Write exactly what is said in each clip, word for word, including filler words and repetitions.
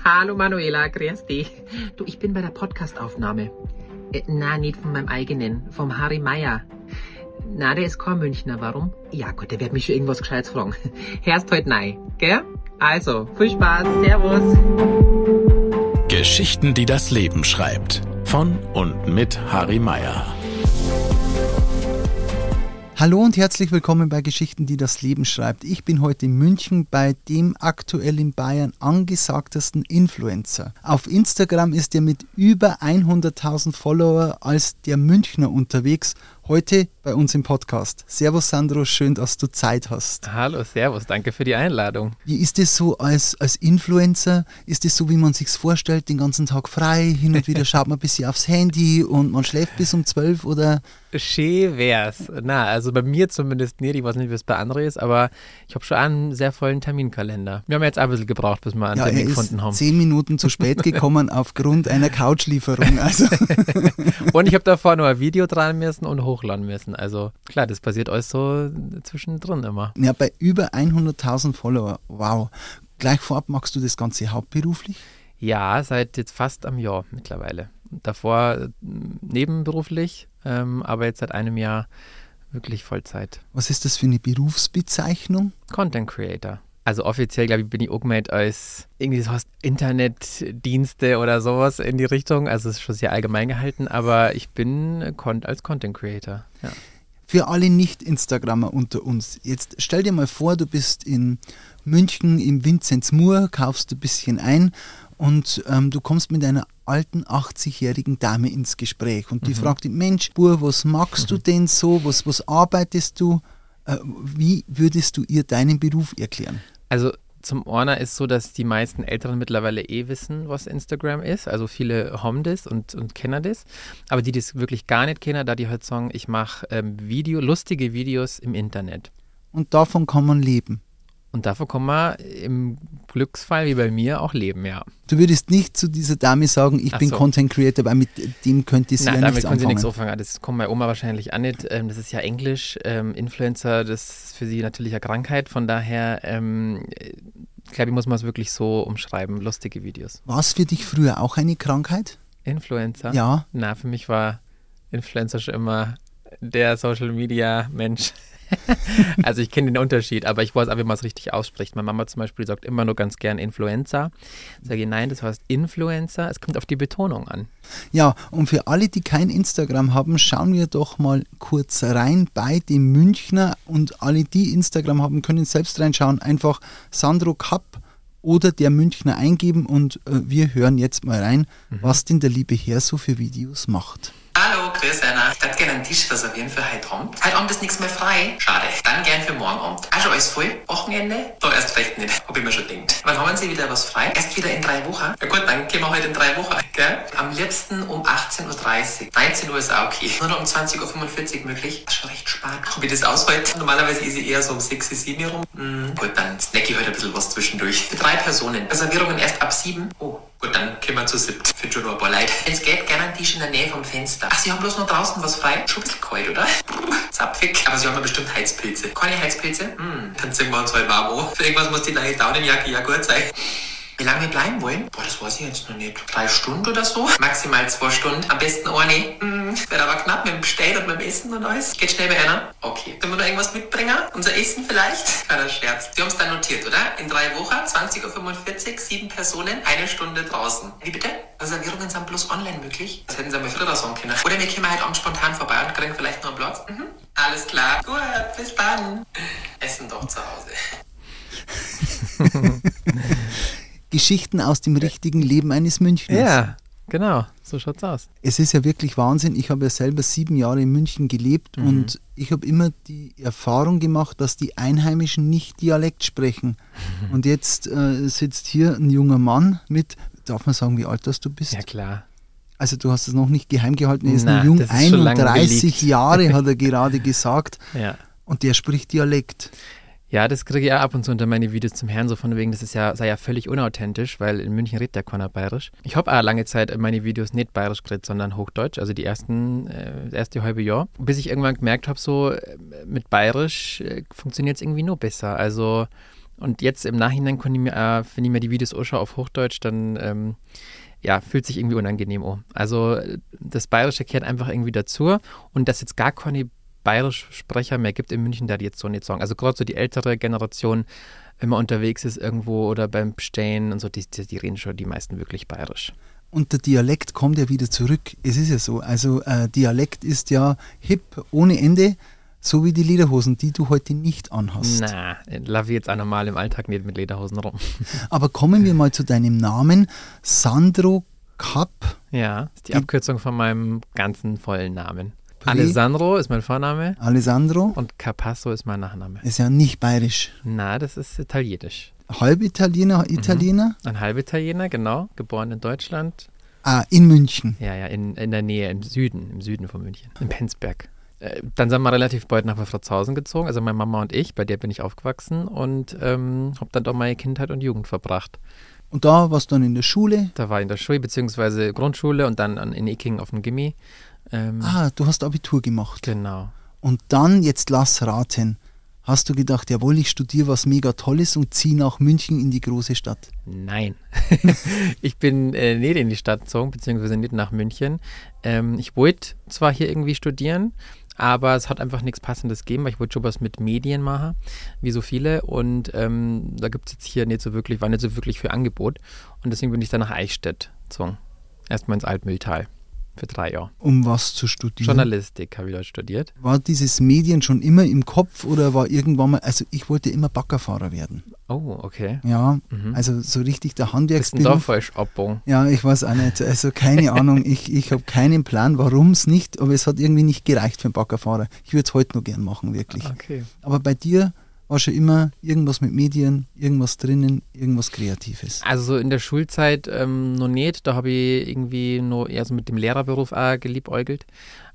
Hallo Manuela, grüß dich. Du, ich bin bei der Podcastaufnahme. Äh, na, nicht von meinem eigenen, vom Harry Meyer. Na, der ist kein Münchner, warum? Ja gut, der wird mich schon irgendwas Gescheites fragen. Hörst heute nein, gell? Also, viel Spaß, servus. Geschichten, die das Leben schreibt. Von und mit Harry Meyer. Hallo und herzlich willkommen bei Geschichten, die das Leben schreibt. Ich bin heute in München bei dem aktuell in Bayern angesagtesten Influencer. Auf Instagram ist er mit über hunderttausend Follower als der Münchner unterwegs. Heute bei uns im Podcast. Servus Sandro, schön, dass du Zeit hast. Hallo, servus, danke für die Einladung. Wie ist es so als, als Influencer? Ist es so, wie man sich's vorstellt, den ganzen Tag frei, hin und wieder schaut man ein bisschen aufs Handy und man schläft bis um zwölf oder? Schön wär's. Na, also bei mir zumindest nicht, ich weiß nicht, wie es bei anderen ist, aber ich habe schon einen sehr vollen Terminkalender. Wir haben jetzt auch ein bisschen gebraucht, bis wir einen ja, Termin er ist gefunden haben. zehn Minuten zu spät gekommen aufgrund einer Couchlieferung. Also. Und ich habe davor noch ein Video dran müssen und hochladen müssen. Also klar, das passiert alles so zwischendrin immer. Ja, bei über hunderttausend Follower. Wow. Gleich vorab, machst du das Ganze hauptberuflich? Ja, seit jetzt fast einem Jahr mittlerweile. Davor nebenberuflich, ähm, aber jetzt seit einem Jahr wirklich Vollzeit. Was ist das für eine Berufsbezeichnung? Content Creator. Also offiziell, glaube ich, bin ich angemeldet als irgendwie das heißt Internetdienste oder sowas in die Richtung. Also es ist schon sehr allgemein gehalten, aber ich bin als Content Creator. Ja. Für alle Nicht-Instagrammer unter uns, jetzt stell dir mal vor, du bist in München im Vinzenz Moor, kaufst ein bisschen ein und ähm, du kommst mit einer alten achtzigjährigen Dame ins Gespräch und die mhm. fragt dich, Mensch, Bur, was magst mhm. du denn so, was, was arbeitest du? Äh, wie würdest du ihr deinen Beruf erklären? Also zum einen ist so, dass die meisten Älteren mittlerweile eh wissen, was Instagram ist. Also viele haben das und, und kennen das. Aber die das wirklich gar nicht kennen, da die halt sagen, ich mache ähm, Video, lustige Videos im Internet. Und davon kann man leben? Und davon kann man im Glücksfall wie bei mir auch leben, ja. Du würdest nicht zu dieser Dame sagen, ich Ach bin so. Content Creator, weil mit dem könnte sie Nein, ja damit nichts können sie nichts anfangen. anfangen. Das kommt meine Oma wahrscheinlich auch nicht. Ähm, das ist ja Englisch. Ähm, Influencer, das ist für sie natürlich eine Krankheit. Von daher, ähm, glaube ich, muss man es wirklich so umschreiben. Lustige Videos. War es für dich früher auch eine Krankheit? Influencer? Ja. Na, für mich war Influencer schon immer der Social-Media-Mensch. Also ich kenne den Unterschied, aber ich weiß auch, wie man es richtig ausspricht. Meine Mama zum Beispiel sagt immer nur ganz gern Influencer. Sage ich, nein, das heißt Influencer. Es kommt auf die Betonung an. Ja, und für alle, die kein Instagram haben, schauen wir doch mal kurz rein bei dem Münchner und alle, die Instagram haben, können selbst reinschauen. Einfach Sandro Kapp oder der Münchner eingeben und äh, wir hören jetzt mal rein, mhm. was denn der liebe Herr so für Videos macht. Hallo, grüß Anna. Ich würde gerne einen Tisch reservieren für heute Abend. Heute Abend ist nichts mehr frei. Schade. Dann gern für morgen Abend. Auch schon alles voll? Wochenende? Da erst recht nicht. Hab ich mir schon gedacht. Wann haben Sie wieder was frei? Erst wieder in drei Wochen? Ja gut, dann gehen wir heute in drei Wochen. Gell? Am liebsten um achtzehn Uhr dreißig. neunzehn Uhr ist auch okay. Nur noch um zwanzig Uhr fünfundvierzig möglich. Das ist schon recht spät. Ob ich das aushalte? Normalerweise ist ich eher so um sechs, sieben Uhr rum. Hm, gut, dann snack ich heute ein bisschen was zwischendurch. Für drei Personen. Reservierungen erst ab sieben. Oh. Gut, dann kommen wir zu siebt. Finde schon noch ein paar Leute. Wenn es geht, gerne einen Tisch in der Nähe vom Fenster. Ach, Sie haben bloß noch draußen was frei? Schon ein bisschen kalt, oder? Zapfig. Aber Sie haben ja bestimmt Heizpilze. Keine Heizpilze? Hm, dann ziehen wir uns halt warm an. Für irgendwas muss die neue Daunenjacke ja gut sein. Wie lange wir bleiben wollen? Boah, das weiß ich jetzt noch nicht. Drei Stunden oder so? Maximal zwei Stunden. Am besten eine. Hm, wird aber knapp mit dem Bestell und mit dem Essen und alles. Geht schnell bei einer. Okay. Können wir noch irgendwas mitbringen? Unser Essen vielleicht? Keiner Scherz. Sie haben es dann notiert, oder? In drei Wochen, zwanzig Uhr fünfundvierzig, sieben Personen, eine Stunde draußen. Wie bitte? Reservierungen sind bloß online möglich. Das hätten Sie mir früher sagen können. Oder wir kommen halt abends spontan vorbei und kriegen vielleicht noch einen Platz. Mhm. Alles klar. Gut, bis dann. Essen doch zu Hause. Geschichten aus dem richtigen Leben eines Münchners. Ja, genau, so schaut's aus. Es ist ja wirklich Wahnsinn. Ich habe ja selber sieben Jahre in München gelebt mhm. und ich habe immer die Erfahrung gemacht, dass die Einheimischen nicht Dialekt sprechen. Mhm. Und jetzt äh, sitzt hier ein junger Mann mit, darf man sagen, wie alt das du bist? Ja, klar. Also du hast es noch nicht geheim gehalten, er ist Na, ein jung, das ist schon lange einunddreißig Jahre, hat er gerade gesagt. Ja. Und der spricht Dialekt. Ja, das kriege ich auch ab und zu unter meine Videos zum Herrn, so von wegen, das ist ja, sei ja völlig unauthentisch, weil in München redet ja keiner bayerisch. Ich habe auch lange Zeit meine Videos nicht bayerisch geredet, sondern Hochdeutsch, also die ersten, äh, das erste halbe Jahr. Bis ich irgendwann gemerkt habe, so mit bayerisch äh, funktioniert es irgendwie nur besser. Also Und jetzt im Nachhinein kann ich mir, äh, wenn ich mir die Videos anschaue auf Hochdeutsch, dann ähm, ja, fühlt sich irgendwie unangenehm an. Also das Bayerische kehrt einfach irgendwie dazu und dass jetzt gar keine bayerische Sprecher mehr gibt in München, da die jetzt so nicht sagen. Also gerade so die ältere Generation, wenn man unterwegs ist irgendwo oder beim Bestehen und so, die, die, die reden schon die meisten wirklich bayerisch. Und der Dialekt kommt ja wieder zurück. Es ist ja so, also äh, Dialekt ist ja hip ohne Ende, so wie die Lederhosen, die du heute nicht anhast. Na, laufe ich jetzt auch normal im Alltag nicht mit Lederhosen rum. Aber kommen wir mal zu deinem Namen, Sandro Kapp. Ja, ist die Die- Abkürzung von meinem ganzen vollen Namen. Prä- Alessandro ist mein Vorname Alessandro und Capasso ist mein Nachname. ist ja nicht bayerisch. Na, das ist italienisch. Halb Italiener, Italiener? Ein Halbitaliener, genau, geboren in Deutschland. Ah, in München. Ja, ja, in, in der Nähe, im Süden, im Süden von München, in Penzberg. Äh, dann sind wir relativ bald nach Wolfratshausen gezogen, also meine Mama und ich, bei der bin ich aufgewachsen und ähm, habe dann dort meine Kindheit und Jugend verbracht. Und da warst du dann in der Schule. Da war ich in der Schule, beziehungsweise Grundschule und dann an- in Icking auf dem Gimmi. Ähm, Ah, du hast Abitur gemacht. Genau. Und dann, jetzt lass raten, hast du gedacht, jawohl, ich studiere was mega Tolles und ziehe nach München in die große Stadt. Nein. Ich bin äh, nicht in die Stadt gezogen, beziehungsweise nicht nach München. Ähm, ich wollte zwar hier irgendwie studieren, aber es hat einfach nichts Passendes gegeben, weil ich wollte schon was mit Medien machen, wie so viele. Und ähm, da gibt es jetzt hier nicht so wirklich, war nicht so wirklich für Angebot. Und deswegen bin ich dann nach Eichstätt gezogen. Erstmal ins Altmühltal für drei Jahre. Um was zu studieren. Journalistik habe ich dort studiert. War dieses Medien schon immer im Kopf oder war irgendwann mal, also ich wollte immer Baggerfahrer werden. Oh, okay. Ja, Mhm. also so richtig der Bist du da Handwerksberuf. falsch abbogen? Ja, ich weiß auch nicht. Also keine Ahnung, ich, ich habe keinen Plan, warum es nicht, aber es hat irgendwie nicht gereicht für einen Baggerfahrer. Ich würde es heute noch gern machen, wirklich. Okay. Aber bei dir war schon immer irgendwas mit Medien, irgendwas drinnen, irgendwas Kreatives. Also so in der Schulzeit ähm, noch nicht, da habe ich irgendwie nur eher so mit dem Lehrerberuf auch geliebäugelt.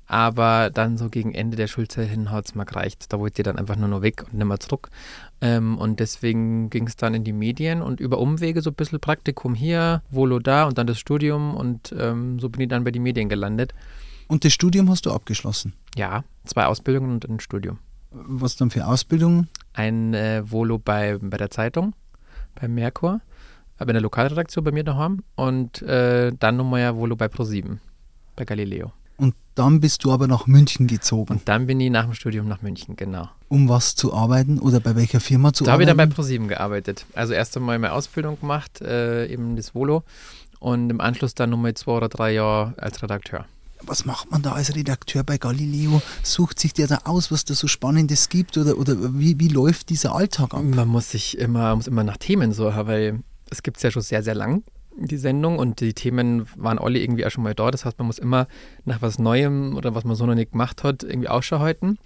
Aber dann so gegen Ende der Schulzeit hin hat es mir gereicht. Da wollte ich dann einfach nur noch weg und nicht mehr zurück. Ähm, und deswegen ging es dann in die Medien und über Umwege so ein bisschen Praktikum hier, Volo da und dann das Studium und ähm, so bin ich dann bei den Medien gelandet. Und das Studium hast du abgeschlossen. Ja, zwei Ausbildungen und ein Studium. Was dann für Ausbildungen? Ein äh, Volo bei, bei der Zeitung, beim Merkur, aber in der Lokalredaktion bei mir daheim und äh, dann nochmal ja Volo bei ProSieben, bei Galileo. Und dann bist du aber nach München gezogen, Und dann bin ich nach dem Studium nach München, genau. um was zu arbeiten oder bei welcher Firma zu Da habe ich arbeiten? dann bei ProSieben gearbeitet. Also erst einmal meine Ausbildung gemacht, äh, eben das Volo und im Anschluss dann nochmal zwei oder drei Jahre als Redakteur. Was macht man da als Redakteur bei Galileo? Sucht sich der da aus, was da so Spannendes gibt oder, oder wie, wie läuft dieser Alltag ab? Man muss sich immer, muss immer nach Themen suchen, weil es gibt es ja schon sehr, sehr lang, die Sendung, und die Themen waren alle irgendwie auch schon mal da. Das heißt, man muss immer nach was Neuem oder was man so noch nicht gemacht hat, irgendwie Ausschau halten.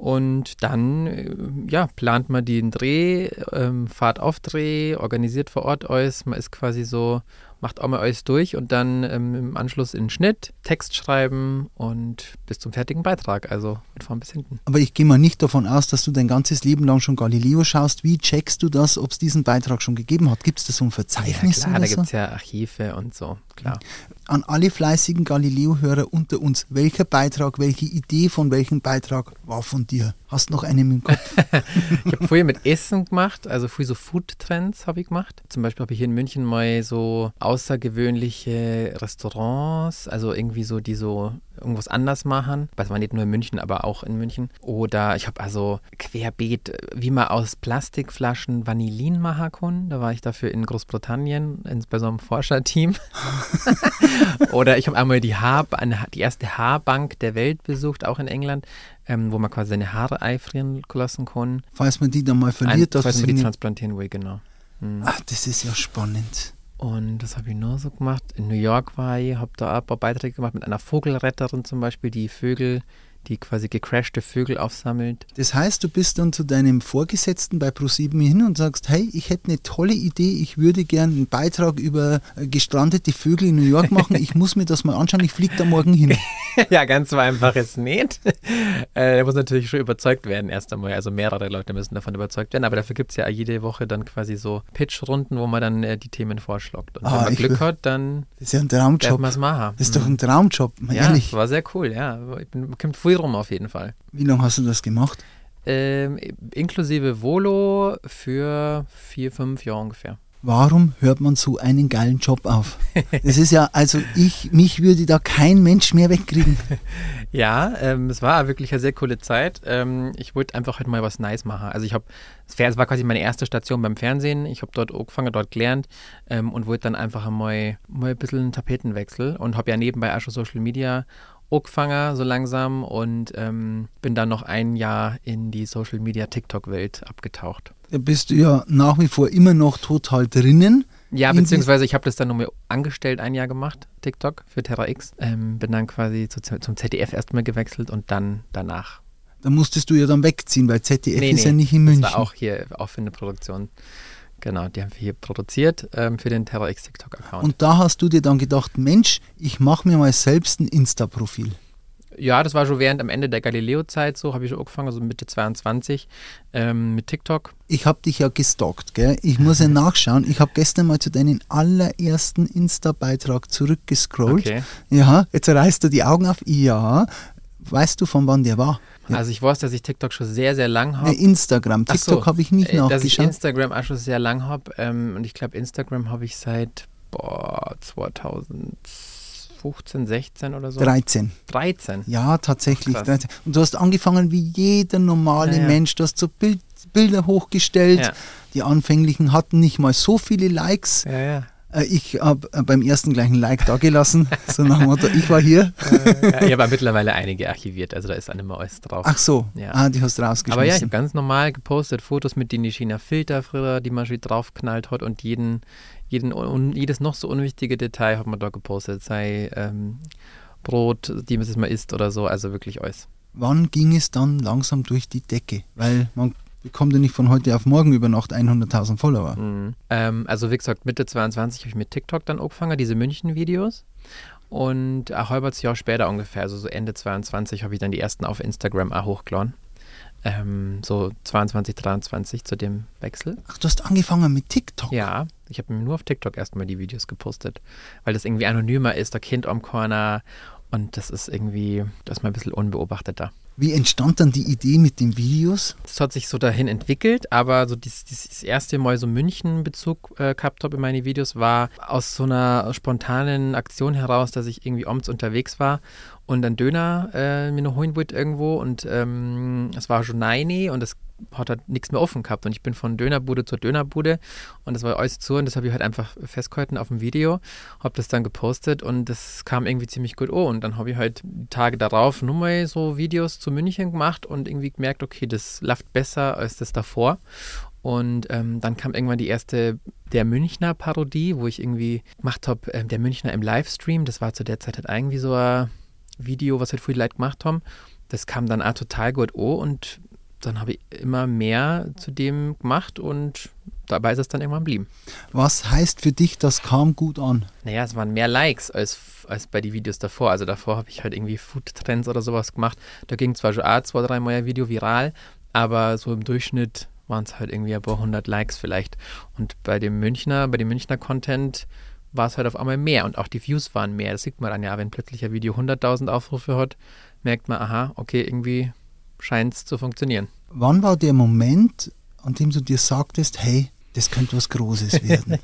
Und dann, äh, ja, plant man den Dreh, ähm, fahrt auf Dreh, organisiert vor Ort alles. Man ist quasi so, macht auch mal alles durch und dann ähm, im Anschluss in den Schnitt, Text schreiben und bis zum fertigen Beitrag, also von vorn bis hinten. Aber ich gehe mal nicht davon aus, dass du dein ganzes Leben lang schon Galileo schaust. Wie checkst du das, ob es diesen Beitrag schon gegeben hat? Gibt es da so ein Verzeichnis Ja, klar, oder da so? gibt es ja Archive und so, klar. An alle fleißigen Galileo-Hörer unter uns, welcher Beitrag, welche Idee von welchem Beitrag war von dir? Hast noch einen im Kopf? Ich habe früher mit Essen gemacht, also früher so Food-Trends habe ich gemacht. Zum Beispiel habe ich hier in München mal so außergewöhnliche Restaurants, also irgendwie so, die so irgendwas anders machen. Das war nicht nur in München, aber auch in München. Oder ich habe also querbeet, wie man aus Plastikflaschen Vanillin machen kann. Da war ich dafür in Großbritannien in, bei so einem Forscherteam. Oder ich habe einmal die, Haar, eine, die erste Haarbank der Welt besucht, auch in England, ähm, wo man quasi seine Haare einfrieren lassen kann. Falls man die dann mal Ein, verliert, dass falls sie man die nicht... transplantieren will, genau. Mhm. Ach, das ist ja spannend. Und das habe ich nur so gemacht. In New York war ich, habe da ein paar Beiträge gemacht mit einer Vogelretterin zum Beispiel, die Vögel, die quasi gecrashte Vögel aufsammelt. Das heißt, du bist dann zu deinem Vorgesetzten bei ProSieben hin und sagst, hey, ich hätte eine tolle Idee, ich würde gerne einen Beitrag über äh, gestrandete Vögel in New York machen, ich muss mir das mal anschauen, ich fliege da morgen hin. Ja, ganz so einfach ist nicht. äh, er muss natürlich schon überzeugt werden erst einmal. Also mehrere Leute müssen davon überzeugt werden. Aber dafür gibt es ja jede Woche dann quasi so Pitch-Runden, wo man dann äh, die Themen vorschlägt. Und Ah, wenn man ich Glück will- hat, dann Das ist ja ein darf Traumjob. man es machen. Das ist doch ein Traumjob, mal Ja, ehrlich. war sehr cool, ja. Ich bin, kommt früh rum auf jeden Fall. Wie lange hast du das gemacht? Ähm, inklusive Volo für vier, fünf Jahre ungefähr. Warum hört man so einen geilen Job auf? Das ist ja, also ich, mich würde da kein Mensch mehr wegkriegen. Ja, ähm, es war wirklich eine sehr coole Zeit. Ähm, ich wollte einfach halt mal was Nice machen. Also ich habe, es war quasi meine erste Station beim Fernsehen. Ich habe dort angefangen, dort gelernt ähm, und wollte dann einfach mal, mal ein bisschen einen Tapetenwechsel und habe ja nebenbei auch schon Social Media angefangen, so langsam, und ähm, bin dann noch ein Jahr in die Social Media TikTok-Welt abgetaucht. Da bist du ja nach wie vor immer noch total drinnen. Ja, beziehungsweise ich habe das dann nochmal angestellt, ein Jahr gemacht, TikTok für Terra X. Ähm, bin dann quasi zu, zum Z D F erstmal gewechselt und dann danach. Da musstest du ja dann wegziehen, weil Z D F nee, ist nee, ja nicht in München. Das war auch hier, auch für eine Produktion. Genau, die haben wir hier produziert ähm, für den Terra X TikTok-Account. Und da hast du dir dann gedacht, Mensch, ich mache mir mal selbst ein Insta-Profil. Ja, das war schon während am Ende der Galileo-Zeit so, habe ich schon angefangen, so Mitte zweiundzwanzig ähm, mit TikTok. Ich habe dich ja gestalkt, gell? Ich muss ja nachschauen. Ich habe gestern mal zu deinem allerersten Insta-Beitrag zurückgescrollt. Okay. Ja, jetzt reißt du die Augen auf. Ja, weißt du, von wann der war? Ja. Also ich weiß, dass ich TikTok schon sehr, sehr lang habe. Nee, Instagram. TikTok so, habe ich nicht äh, nachgeschaut. Dass ich Instagram auch schon sehr lang habe. Ähm, und ich glaube, Instagram habe ich seit boah, zweitausendfünfzehn, sechzehn oder so. dreizehn. dreizehn? Ja, tatsächlich. Krass. dreizehn. Und du hast angefangen wie jeder normale Ja, ja. Mensch. Du hast so Bild, Bilder hochgestellt. Ja. Die anfänglichen hatten nicht mal so viele Likes. Ja, ja. Äh, Ich habe beim ersten gleich ein Like da gelassen. So nach dem Motto, ich war hier. ja, ich habe mittlerweile einige archiviert, also da ist auch nicht mehr alles drauf. Ach so, Ja. ah, die hast du rausgeschmissen. Aber ja, ich habe ganz normal gepostet, Fotos mit denen die China Filter früher, die man schon draufknallt hat, und jeden, jeden, un, jedes noch so unwichtige Detail hat man da gepostet, sei ähm, Brot, die man mal isst oder so, also wirklich alles. Wann ging es dann langsam durch die Decke? Weil man bekommt ja nicht von heute auf morgen über Nacht hunderttausend Follower. Mhm. Ähm, also wie gesagt, Mitte zweiundzwanzig habe ich mit TikTok dann angefangen, diese München-Videos. Und ein halbes Jahr später ungefähr, also so Ende zweiundzwanzig, habe ich dann die ersten auf Instagram auch hochgeladen. Ähm, so zweiundzwanzig, dreiundzwanzig zu dem Wechsel. Ach, du hast angefangen mit TikTok? Ja, ich habe mir nur auf TikTok erstmal die Videos gepostet, weil das irgendwie anonymer ist, der Kind am Corner, und das ist irgendwie, das ist mal ein bisschen unbeobachteter. Wie entstand dann die Idee mit den Videos? Das hat sich so dahin entwickelt, aber so dieses, dieses erste Mal so München-Bezug äh, gehabt habe in meine Videos, war aus so einer spontanen Aktion heraus, dass ich irgendwie abends unterwegs war und einen Döner äh, mir noch holen wollte irgendwo, und ähm, es war schon neun und es hat halt nichts mehr offen gehabt, und ich bin von Dönerbude zur Dönerbude und das war alles zu, und das habe ich halt einfach festgehalten auf dem Video, habe das dann gepostet und das kam irgendwie ziemlich gut an, und dann habe ich halt die Tage darauf nur mal so Videos zu München gemacht und irgendwie gemerkt, okay, das läuft besser als das davor. Und ähm, dann kam irgendwann die erste Der Münchner Parodie, wo ich irgendwie gemacht habe, ähm, Der Münchner im Livestream. Das war zu der Zeit halt irgendwie so ein Video, was halt viele Leute gemacht haben. Das kam dann auch total gut an, und dann habe ich immer mehr zu dem gemacht, und dabei ist es dann irgendwann geblieben. Was heißt für dich, das kam gut an? Naja, es waren mehr Likes als, als bei den Videos davor. Also davor habe ich halt irgendwie Food-Trends oder sowas gemacht. Da ging zwar schon auch zwei, dreimal ein Video viral, aber so im Durchschnitt waren es halt irgendwie ein paar hundert Likes vielleicht. Und bei dem Münchner, bei dem Münchner Content war es halt auf einmal mehr, und auch die Views waren mehr. Das sieht man dann ja, wenn plötzlich ein Video hunderttausend Aufrufe hat, merkt man, aha, okay, irgendwie scheint es zu funktionieren. Wann war der Moment, an dem du dir sagtest, hey, das könnte was Großes werden?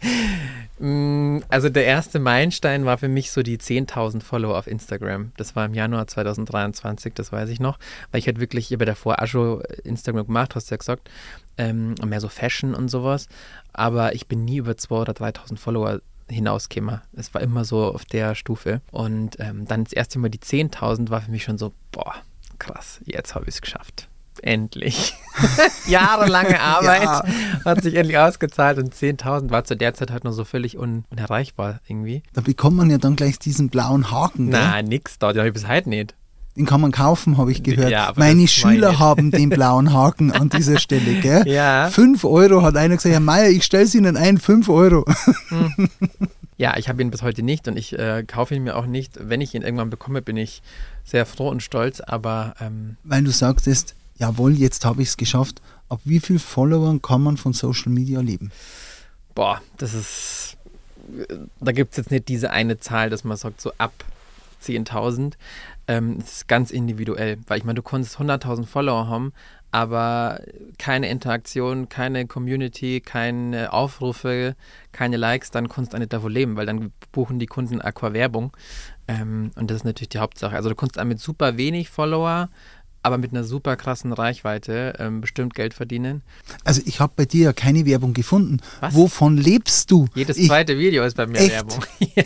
Also der erste Meilenstein war für mich so die zehntausend Follower auf Instagram. Das war im Januar zweitausenddreiundzwanzig, das weiß ich noch, weil ich halt wirklich, ich habe davor auch schon Instagram gemacht, hast du ja gesagt, ähm, mehr so Fashion und sowas, aber ich bin nie über zweitausend oder dreitausend Follower hinausgekommen. Es war immer so auf der Stufe, und ähm, dann das erste Mal die zehntausend war für mich schon so, boah, krass, jetzt habe ich es geschafft. Endlich. Jahrelange Arbeit ja. Hat sich endlich ausgezahlt, und zehntausend war zu der Zeit halt noch so völlig un- unerreichbar irgendwie. Da bekommt man ja dann gleich diesen blauen Haken. Na, nix, da, den habe ich bis heute nicht. Den kann man kaufen, habe ich gehört. Ja, meine Schüler meine. haben den blauen Haken an dieser Stelle, gell? Ja. Fünf Euro hat einer gesagt, Herr Meier, ich stelle es Ihnen ein, fünf Euro. Hm. Ja, ich habe ihn bis heute nicht, und ich äh, kaufe ihn mir auch nicht. Wenn ich ihn irgendwann bekomme, bin ich sehr froh und stolz, aber... Ähm, Weil du sagtest, jawohl, jetzt habe ich es geschafft. Ab wie viel Followern kann man von Social Media leben? Boah, das ist... Da gibt es jetzt nicht diese eine Zahl, dass man sagt, so ab zehntausend. Ähm, das ist ganz individuell, weil ich meine, du konntest hunderttausend Follower haben, aber keine Interaktion, keine Community, keine Aufrufe, keine Likes, dann kannst du nicht davon leben, weil dann buchen die Kunden Aqua-Werbung. Ähm, und das ist natürlich die Hauptsache. Also du kannst mit super wenig Follower, aber mit einer super krassen Reichweite ähm, bestimmt Geld verdienen. Also ich habe bei dir ja keine Werbung gefunden. Was? Wovon lebst du? Jedes ich, zweite Video ist bei mir echt? Werbung.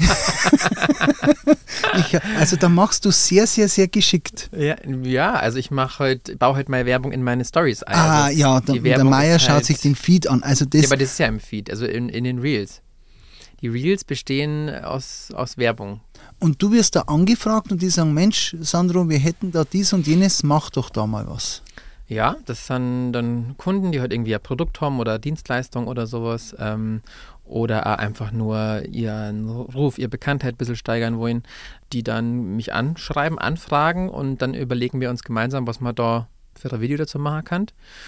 ich, also da machst du sehr, sehr, sehr geschickt. Ja, ja, also ich mache heute, baue heute mal Werbung in meine Stories ein. Ah also ja, da, der Meier schaut halt, sich den Feed an. Also das ja, aber das ist ja im Feed, also in, in den Reels. Die Reels bestehen aus, aus Werbung. Und du wirst da angefragt und die sagen, Mensch, Sandro, wir hätten da dies und jenes, mach doch da mal was. Ja, das sind dann Kunden, die halt irgendwie ein Produkt haben oder Dienstleistung oder sowas ähm, oder auch einfach nur ihren Ruf, ihre Bekanntheit ein bisschen steigern wollen, die dann mich anschreiben, anfragen und dann überlegen wir uns gemeinsam, was man da für ein Video dazu machen kann.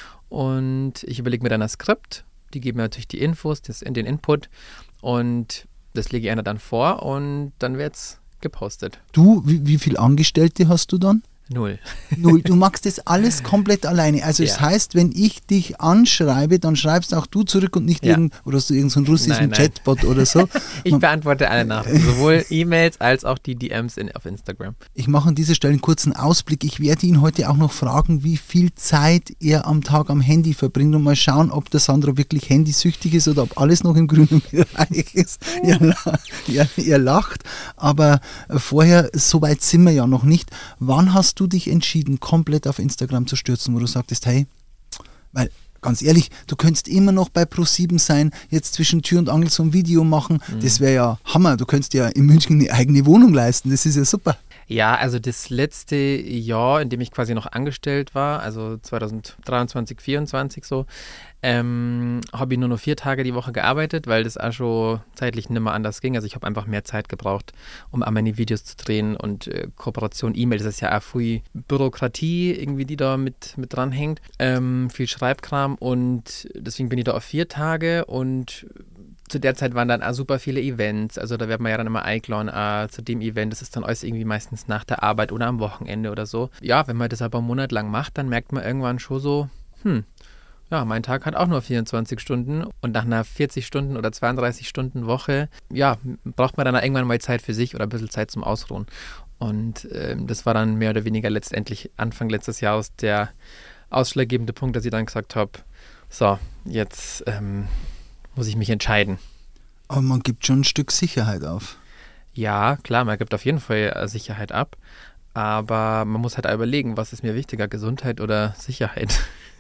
Und ich überlege mir dann ein Skript, die geben mir natürlich die Infos, das, den Input und das lege ich einer dann vor und dann wird es gepostet. Du, wie, wie viele Angestellte hast du dann? Null. Null. Du machst das alles komplett alleine. Also es Ja. heißt, wenn ich dich anschreibe, dann schreibst auch du zurück und nicht Ja. irgend, oder hast du irgendeinen so russischen Nein, nein. Chatbot oder so. Ich beantworte alle Nachrichten, sowohl E-Mails als auch die D Ms in, auf Instagram. Ich mache an dieser Stelle einen kurzen Ausblick. Ich werde ihn heute auch noch fragen, wie viel Zeit er am Tag am Handy verbringt und mal schauen, ob der Sandro wirklich handysüchtig ist oder ob alles noch im grünen Bereich ist. Er, la- er, er lacht, aber vorher, so weit sind wir ja noch nicht. Wann hast du dich entschieden, komplett auf Instagram zu stürzen, wo du sagtest, hey, weil ganz ehrlich, du könntest immer noch bei Pro sieben sein, jetzt zwischen Tür und Angel so ein Video machen, mhm. das wäre ja Hammer, du könntest ja in München eine eigene Wohnung leisten, das ist ja super. Ja, also das letzte Jahr, in dem ich quasi noch angestellt war, also zwanzig dreiundzwanzig, vierundzwanzig so, ähm, habe ich nur noch vier Tage die Woche gearbeitet, weil das auch schon zeitlich nicht mehr anders ging. Also ich habe einfach mehr Zeit gebraucht, um an meine Videos zu drehen und äh, Kooperation, E-Mail, das ist ja auch viel Bürokratie irgendwie, die da mit, mit dranhängt, ähm, viel Schreibkram und deswegen bin ich da auf vier Tage und zu der Zeit waren dann auch super viele Events, also da wird man ja dann immer eingeladen äh, zu dem Event, das ist dann alles irgendwie meistens nach der Arbeit oder am Wochenende oder so. Ja, wenn man das aber einen Monat lang macht, dann merkt man irgendwann schon so, hm, ja, mein Tag hat auch nur vierundzwanzig Stunden und nach einer vierzig Stunden oder zweiunddreißig Stunden Woche, ja, braucht man dann irgendwann mal Zeit für sich oder ein bisschen Zeit zum Ausruhen. Und ähm, das war dann mehr oder weniger letztendlich Anfang letztes Jahres der ausschlaggebende Punkt, dass ich dann gesagt habe, so, jetzt ähm, muss ich mich entscheiden. Aber man gibt schon ein Stück Sicherheit auf. Ja, klar, man gibt auf jeden Fall Sicherheit ab, aber man muss halt auch überlegen, was ist mir wichtiger, Gesundheit oder Sicherheit?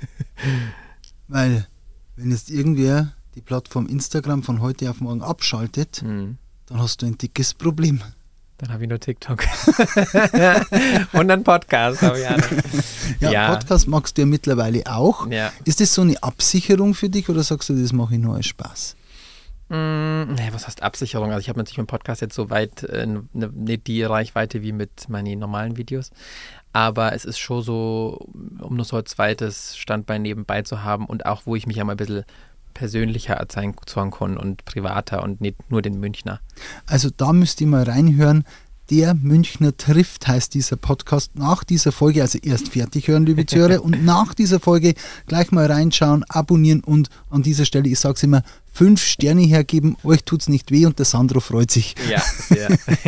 Weil, wenn jetzt irgendwer die Plattform Instagram von heute auf morgen abschaltet, hm. dann hast du ein dickes Problem. Dann habe ich nur TikTok. Und einen Podcast habe ich auch noch. Ja, Ja, Podcast magst du ja mittlerweile auch. Ja. Ist das so eine Absicherung für dich oder sagst du, das mache ich nur als Spaß? Mm, nee, was heißt Absicherung? Also ich habe natürlich mit dem Podcast jetzt so weit äh, ne, nicht die Reichweite wie mit meinen normalen Videos, aber es ist schon so, um nur so ein zweites Standbein nebenbei zu haben und auch, wo ich mich ja mal ein bisschen persönlicher erzählen kann und privater und nicht nur den Münchner. Also da müsst ihr mal reinhören. Der Münchner trifft heißt dieser Podcast. Nach dieser Folge, also erst fertig hören, liebe Zuhörer, und nach dieser Folge gleich mal reinschauen, abonnieren und an dieser Stelle, ich sage es immer, fünf Sterne hergeben. Euch tut es nicht weh und der Sandro freut sich. Ja, sehr.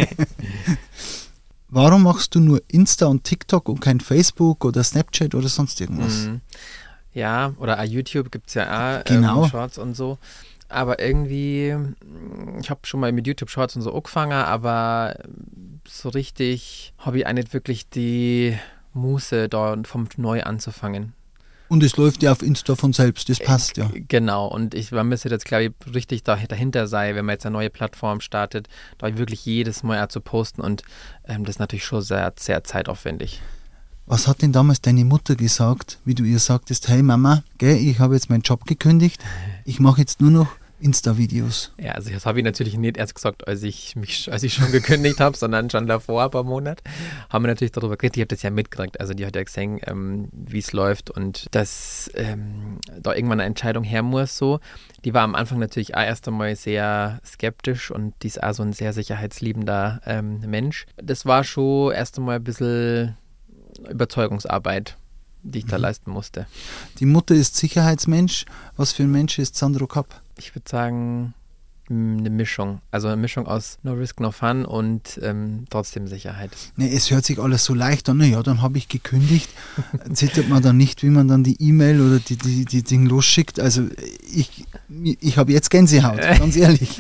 Warum machst du nur Insta und TikTok und kein Facebook oder Snapchat oder sonst irgendwas? Mhm. Ja, oder YouTube gibt es ja auch, Genau. ähm, Shorts und so. Aber irgendwie, ich habe schon mal mit YouTube Shorts und so angefangen, aber so richtig habe ich auch nicht wirklich die Muße, da vom Neu anzufangen. Und es läuft ja auf Insta von selbst, das passt ja. Genau, und ich, man müsste jetzt, glaube ich, richtig da, dahinter sein, wenn man jetzt eine neue Plattform startet, da wirklich jedes Mal auch zu posten und ähm, das ist natürlich schon sehr, sehr zeitaufwendig. Was hat denn damals deine Mutter gesagt, wie du ihr sagtest, hey Mama, gell, ich habe jetzt meinen Job gekündigt, ich mache jetzt nur noch Insta-Videos. Ja, also das habe ich natürlich nicht erst gesagt, als ich mich, als ich schon gekündigt habe, sondern schon davor, ein paar Monate, haben wir natürlich darüber geredet. Ich habe das ja mitgekriegt, also die hat ja gesehen, ähm, wie es läuft und dass ähm, da irgendwann eine Entscheidung her muss so. Die war am Anfang natürlich auch erst einmal sehr skeptisch und die ist auch so ein sehr sicherheitsliebender ähm, Mensch. Das war schon erst einmal ein bisschen Überzeugungsarbeit, die ich da leisten musste. Die Mutter ist Sicherheitsmensch. Was für ein Mensch ist Sandro Kapp? Ich würde sagen, eine Mischung. Also eine Mischung aus No Risk, No Fun und ähm, trotzdem Sicherheit. Ne, es hört sich alles so leicht an. Naja, dann habe ich gekündigt. Zittert man dann nicht, wie man dann die E-Mail oder die, die, die Ding losschickt. Also ich, ich habe jetzt Gänsehaut, ganz ehrlich.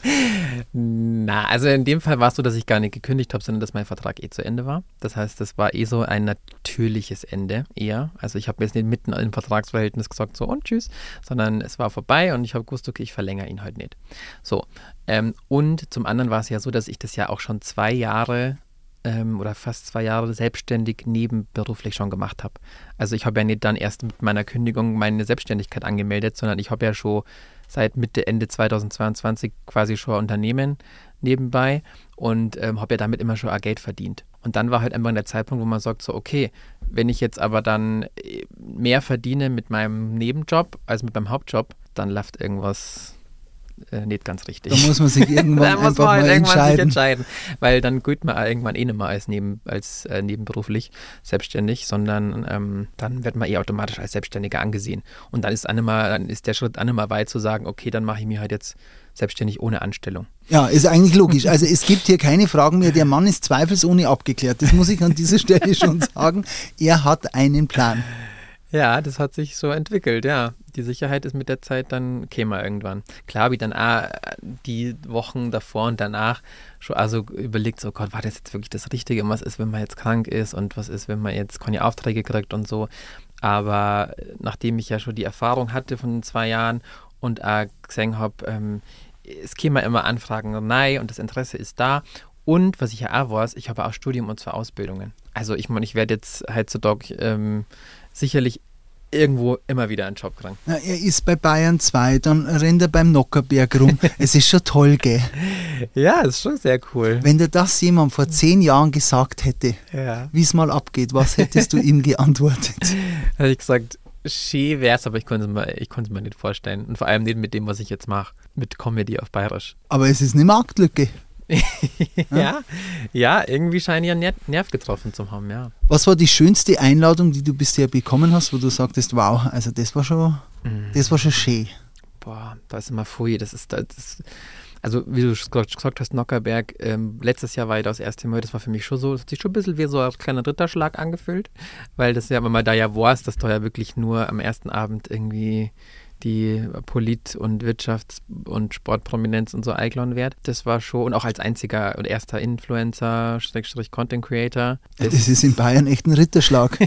Na, also in dem Fall war es so, dass ich gar nicht gekündigt habe, sondern dass mein Vertrag eh zu Ende war. Das heißt, das war eh so ein natürliches Ende eher. Also ich habe jetzt nicht mitten im Vertragsverhältnis gesagt, so und tschüss, sondern es war vorbei und ich habe gewusst, okay, ich verlängere ihn halt nicht. So, ähm, und zum anderen war es ja so, dass ich das ja auch schon zwei Jahre ähm, oder fast zwei Jahre selbstständig nebenberuflich schon gemacht habe. Also ich habe ja nicht dann erst mit meiner Kündigung meine Selbstständigkeit angemeldet, sondern ich habe ja schon seit Mitte, Ende zweitausendzweiundzwanzig quasi schon ein Unternehmen nebenbei und ähm, habe ja damit immer schon auch Geld verdient. Und dann war halt einfach der Zeitpunkt, wo man sagt so, okay, wenn ich jetzt aber dann mehr verdiene mit meinem Nebenjob als mit meinem Hauptjob, dann läuft irgendwas Äh, nicht ganz richtig. Da muss man sich irgendwann da muss einfach man halt mal irgendwann entscheiden. sich entscheiden. Weil dann gilt man irgendwann eh nicht mehr als, neben, als äh, nebenberuflich selbstständig, sondern ähm, dann wird man eh automatisch als Selbstständiger angesehen. Und dann ist, mal, dann ist der Schritt auch nicht mal weit zu sagen, okay, dann mache ich mich halt jetzt selbstständig ohne Anstellung. Ja, ist eigentlich logisch. Also es gibt hier keine Fragen mehr. Der Mann ist zweifelsohne abgeklärt. Das muss ich an dieser Stelle schon sagen. Er hat einen Plan. Ja, das hat sich so entwickelt, ja. Die Sicherheit ist mit der Zeit dann, käme irgendwann. Klar, wie dann auch die Wochen davor und danach schon also überlegt, so Gott, war das jetzt wirklich das Richtige? Und was ist, wenn man jetzt krank ist und was ist, wenn man jetzt keine Aufträge kriegt und so. Aber nachdem ich ja schon die Erfahrung hatte von zwei Jahren und auch gesehen habe, ähm, es käme immer Anfragen, nein, und das Interesse ist da. Und was ich ja auch weiß, ich habe auch Studium und zwei Ausbildungen. Also ich meine, ich werde jetzt heutzutage ähm, sicherlich irgendwo immer wieder einen Job kriegen. Na, er ist bei Bayern zwei, dann rennt er beim Nockerberg rum. Es ist schon toll, gell? Ja, ist schon sehr cool. Wenn dir das jemand vor zehn Jahren gesagt hätte, Ja. wie es mal abgeht, was hättest du ihm geantwortet? Hätte ich gesagt, schön wär's, aber ich konnte es mir, ich konnte es mir nicht vorstellen. Und vor allem nicht mit dem, was ich jetzt mache, mit Comedy auf Bayerisch. Aber es ist eine Marktlücke. ja, ja, irgendwie scheine ich einen Ner- Nerv getroffen zu haben, ja. Was war die schönste Einladung, die du bisher bekommen hast, wo du sagtest, wow, also das war schon, Mhm. das war schon schön. Boah, da ist immer Pfui, das ist, das ist also wie du schon gesagt hast, Nockerberg, ähm, letztes Jahr war ich da das erste Mal, das war für mich schon so, das hat sich schon ein bisschen wie so ein kleiner Ritterschlag angefühlt, weil das ja, wenn man da ja weiß, dass da ja wirklich nur am ersten Abend irgendwie die Polit- und Wirtschafts- und Sportprominenz und so eingeladen wird. Das war schon, und auch als einziger und erster Influencer, Schrägstrich Content Creator. Das, das ist in Bayern echt ein Ritterschlag.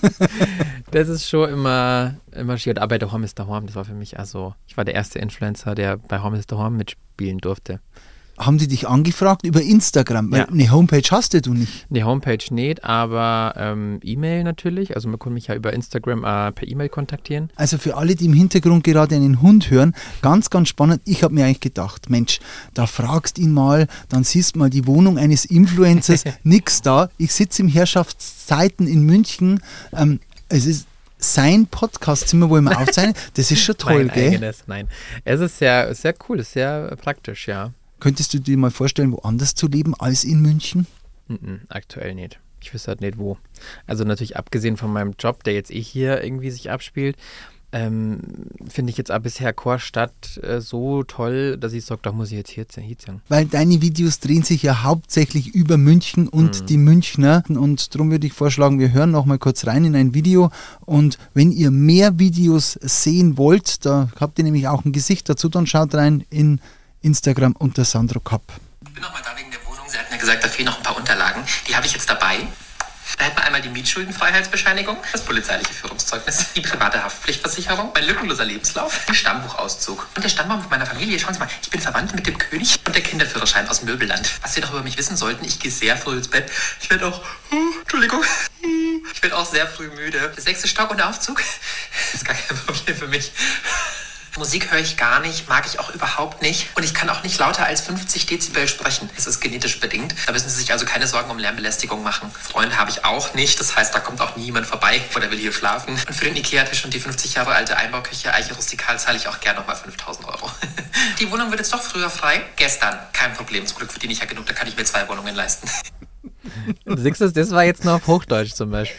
Das ist schon immer, immer schier. Aber der Home is daheim, das war für mich also, ich war der erste Influencer, der bei Home is daheim mitspielen durfte. Haben die dich angefragt über Instagram? Weil Ja. eine Homepage hast du nicht. Eine Homepage nicht, aber ähm, E-Mail natürlich. Also man kann mich ja über Instagram äh, per E-Mail kontaktieren. Also für alle, die im Hintergrund gerade einen Hund hören, ganz, ganz spannend. Ich habe mir eigentlich gedacht, Mensch, da fragst ihn mal, dann siehst mal die Wohnung eines Influencers, nix da. Ich sitze im Herrschaftszeiten in München. Ähm, es ist sein Podcastzimmer, wo ich mal aufzeichne. Das ist schon toll, mein gell? eigenes, nein. Es ist sehr, sehr cool, ist sehr praktisch, ja. Könntest du dir mal vorstellen, woanders zu leben als in München? Mm-mm, aktuell nicht. Ich wüsste halt nicht wo. Also natürlich abgesehen von meinem Job, der jetzt eh hier irgendwie sich abspielt, ähm, finde ich jetzt auch bisher Chorstadt äh, so toll, dass ich sage, da muss ich jetzt hier hinziehen. Weil deine Videos drehen sich ja hauptsächlich über München und Mhm. die Münchner. Und darum würde ich vorschlagen, wir hören noch mal kurz rein in ein Video. Und wenn ihr mehr Videos sehen wollt, da habt ihr nämlich auch ein Gesicht dazu, dann schaut rein in Instagram unter Sandro Kapp. Ich bin nochmal da wegen der Wohnung. Sie hatten ja gesagt, da fehlen noch ein paar Unterlagen. Die habe ich jetzt dabei. Da hätten wir einmal die Mietschuldenfreiheitsbescheinigung, das polizeiliche Führungszeugnis, die private Haftpflichtversicherung, mein lückenloser Lebenslauf, ein Stammbuchauszug und der Stammbaum von meiner Familie. Schauen Sie mal, ich bin verwandt mit dem König und der Kinderführerschein aus dem Möbelland. Was Sie doch über mich wissen sollten, ich gehe sehr früh ins Bett. Ich werde auch, uh, Entschuldigung, uh, ich werde auch sehr früh müde. Der sechste Stock und der Aufzug, das ist gar kein Problem für mich. Musik höre ich gar nicht, mag ich auch überhaupt nicht. Und ich kann auch nicht lauter als fünfzig Dezibel sprechen. Es ist genetisch bedingt. Da müssen Sie sich also keine Sorgen um Lärmbelästigung machen. Freunde habe ich auch nicht. Das heißt, da kommt auch nie jemand vorbei oder will hier schlafen. Und für den Ikea-Tisch und die fünfzig Jahre alte Einbauküche Eiche Rustikal zahle ich auch gerne nochmal fünftausend Euro. Die Wohnung wird jetzt doch früher frei. Gestern. Kein Problem. Zum Glück verdiene ich ja genug. Da kann ich mir zwei Wohnungen leisten. Du siehst, das war jetzt noch auf Hochdeutsch zum Beispiel.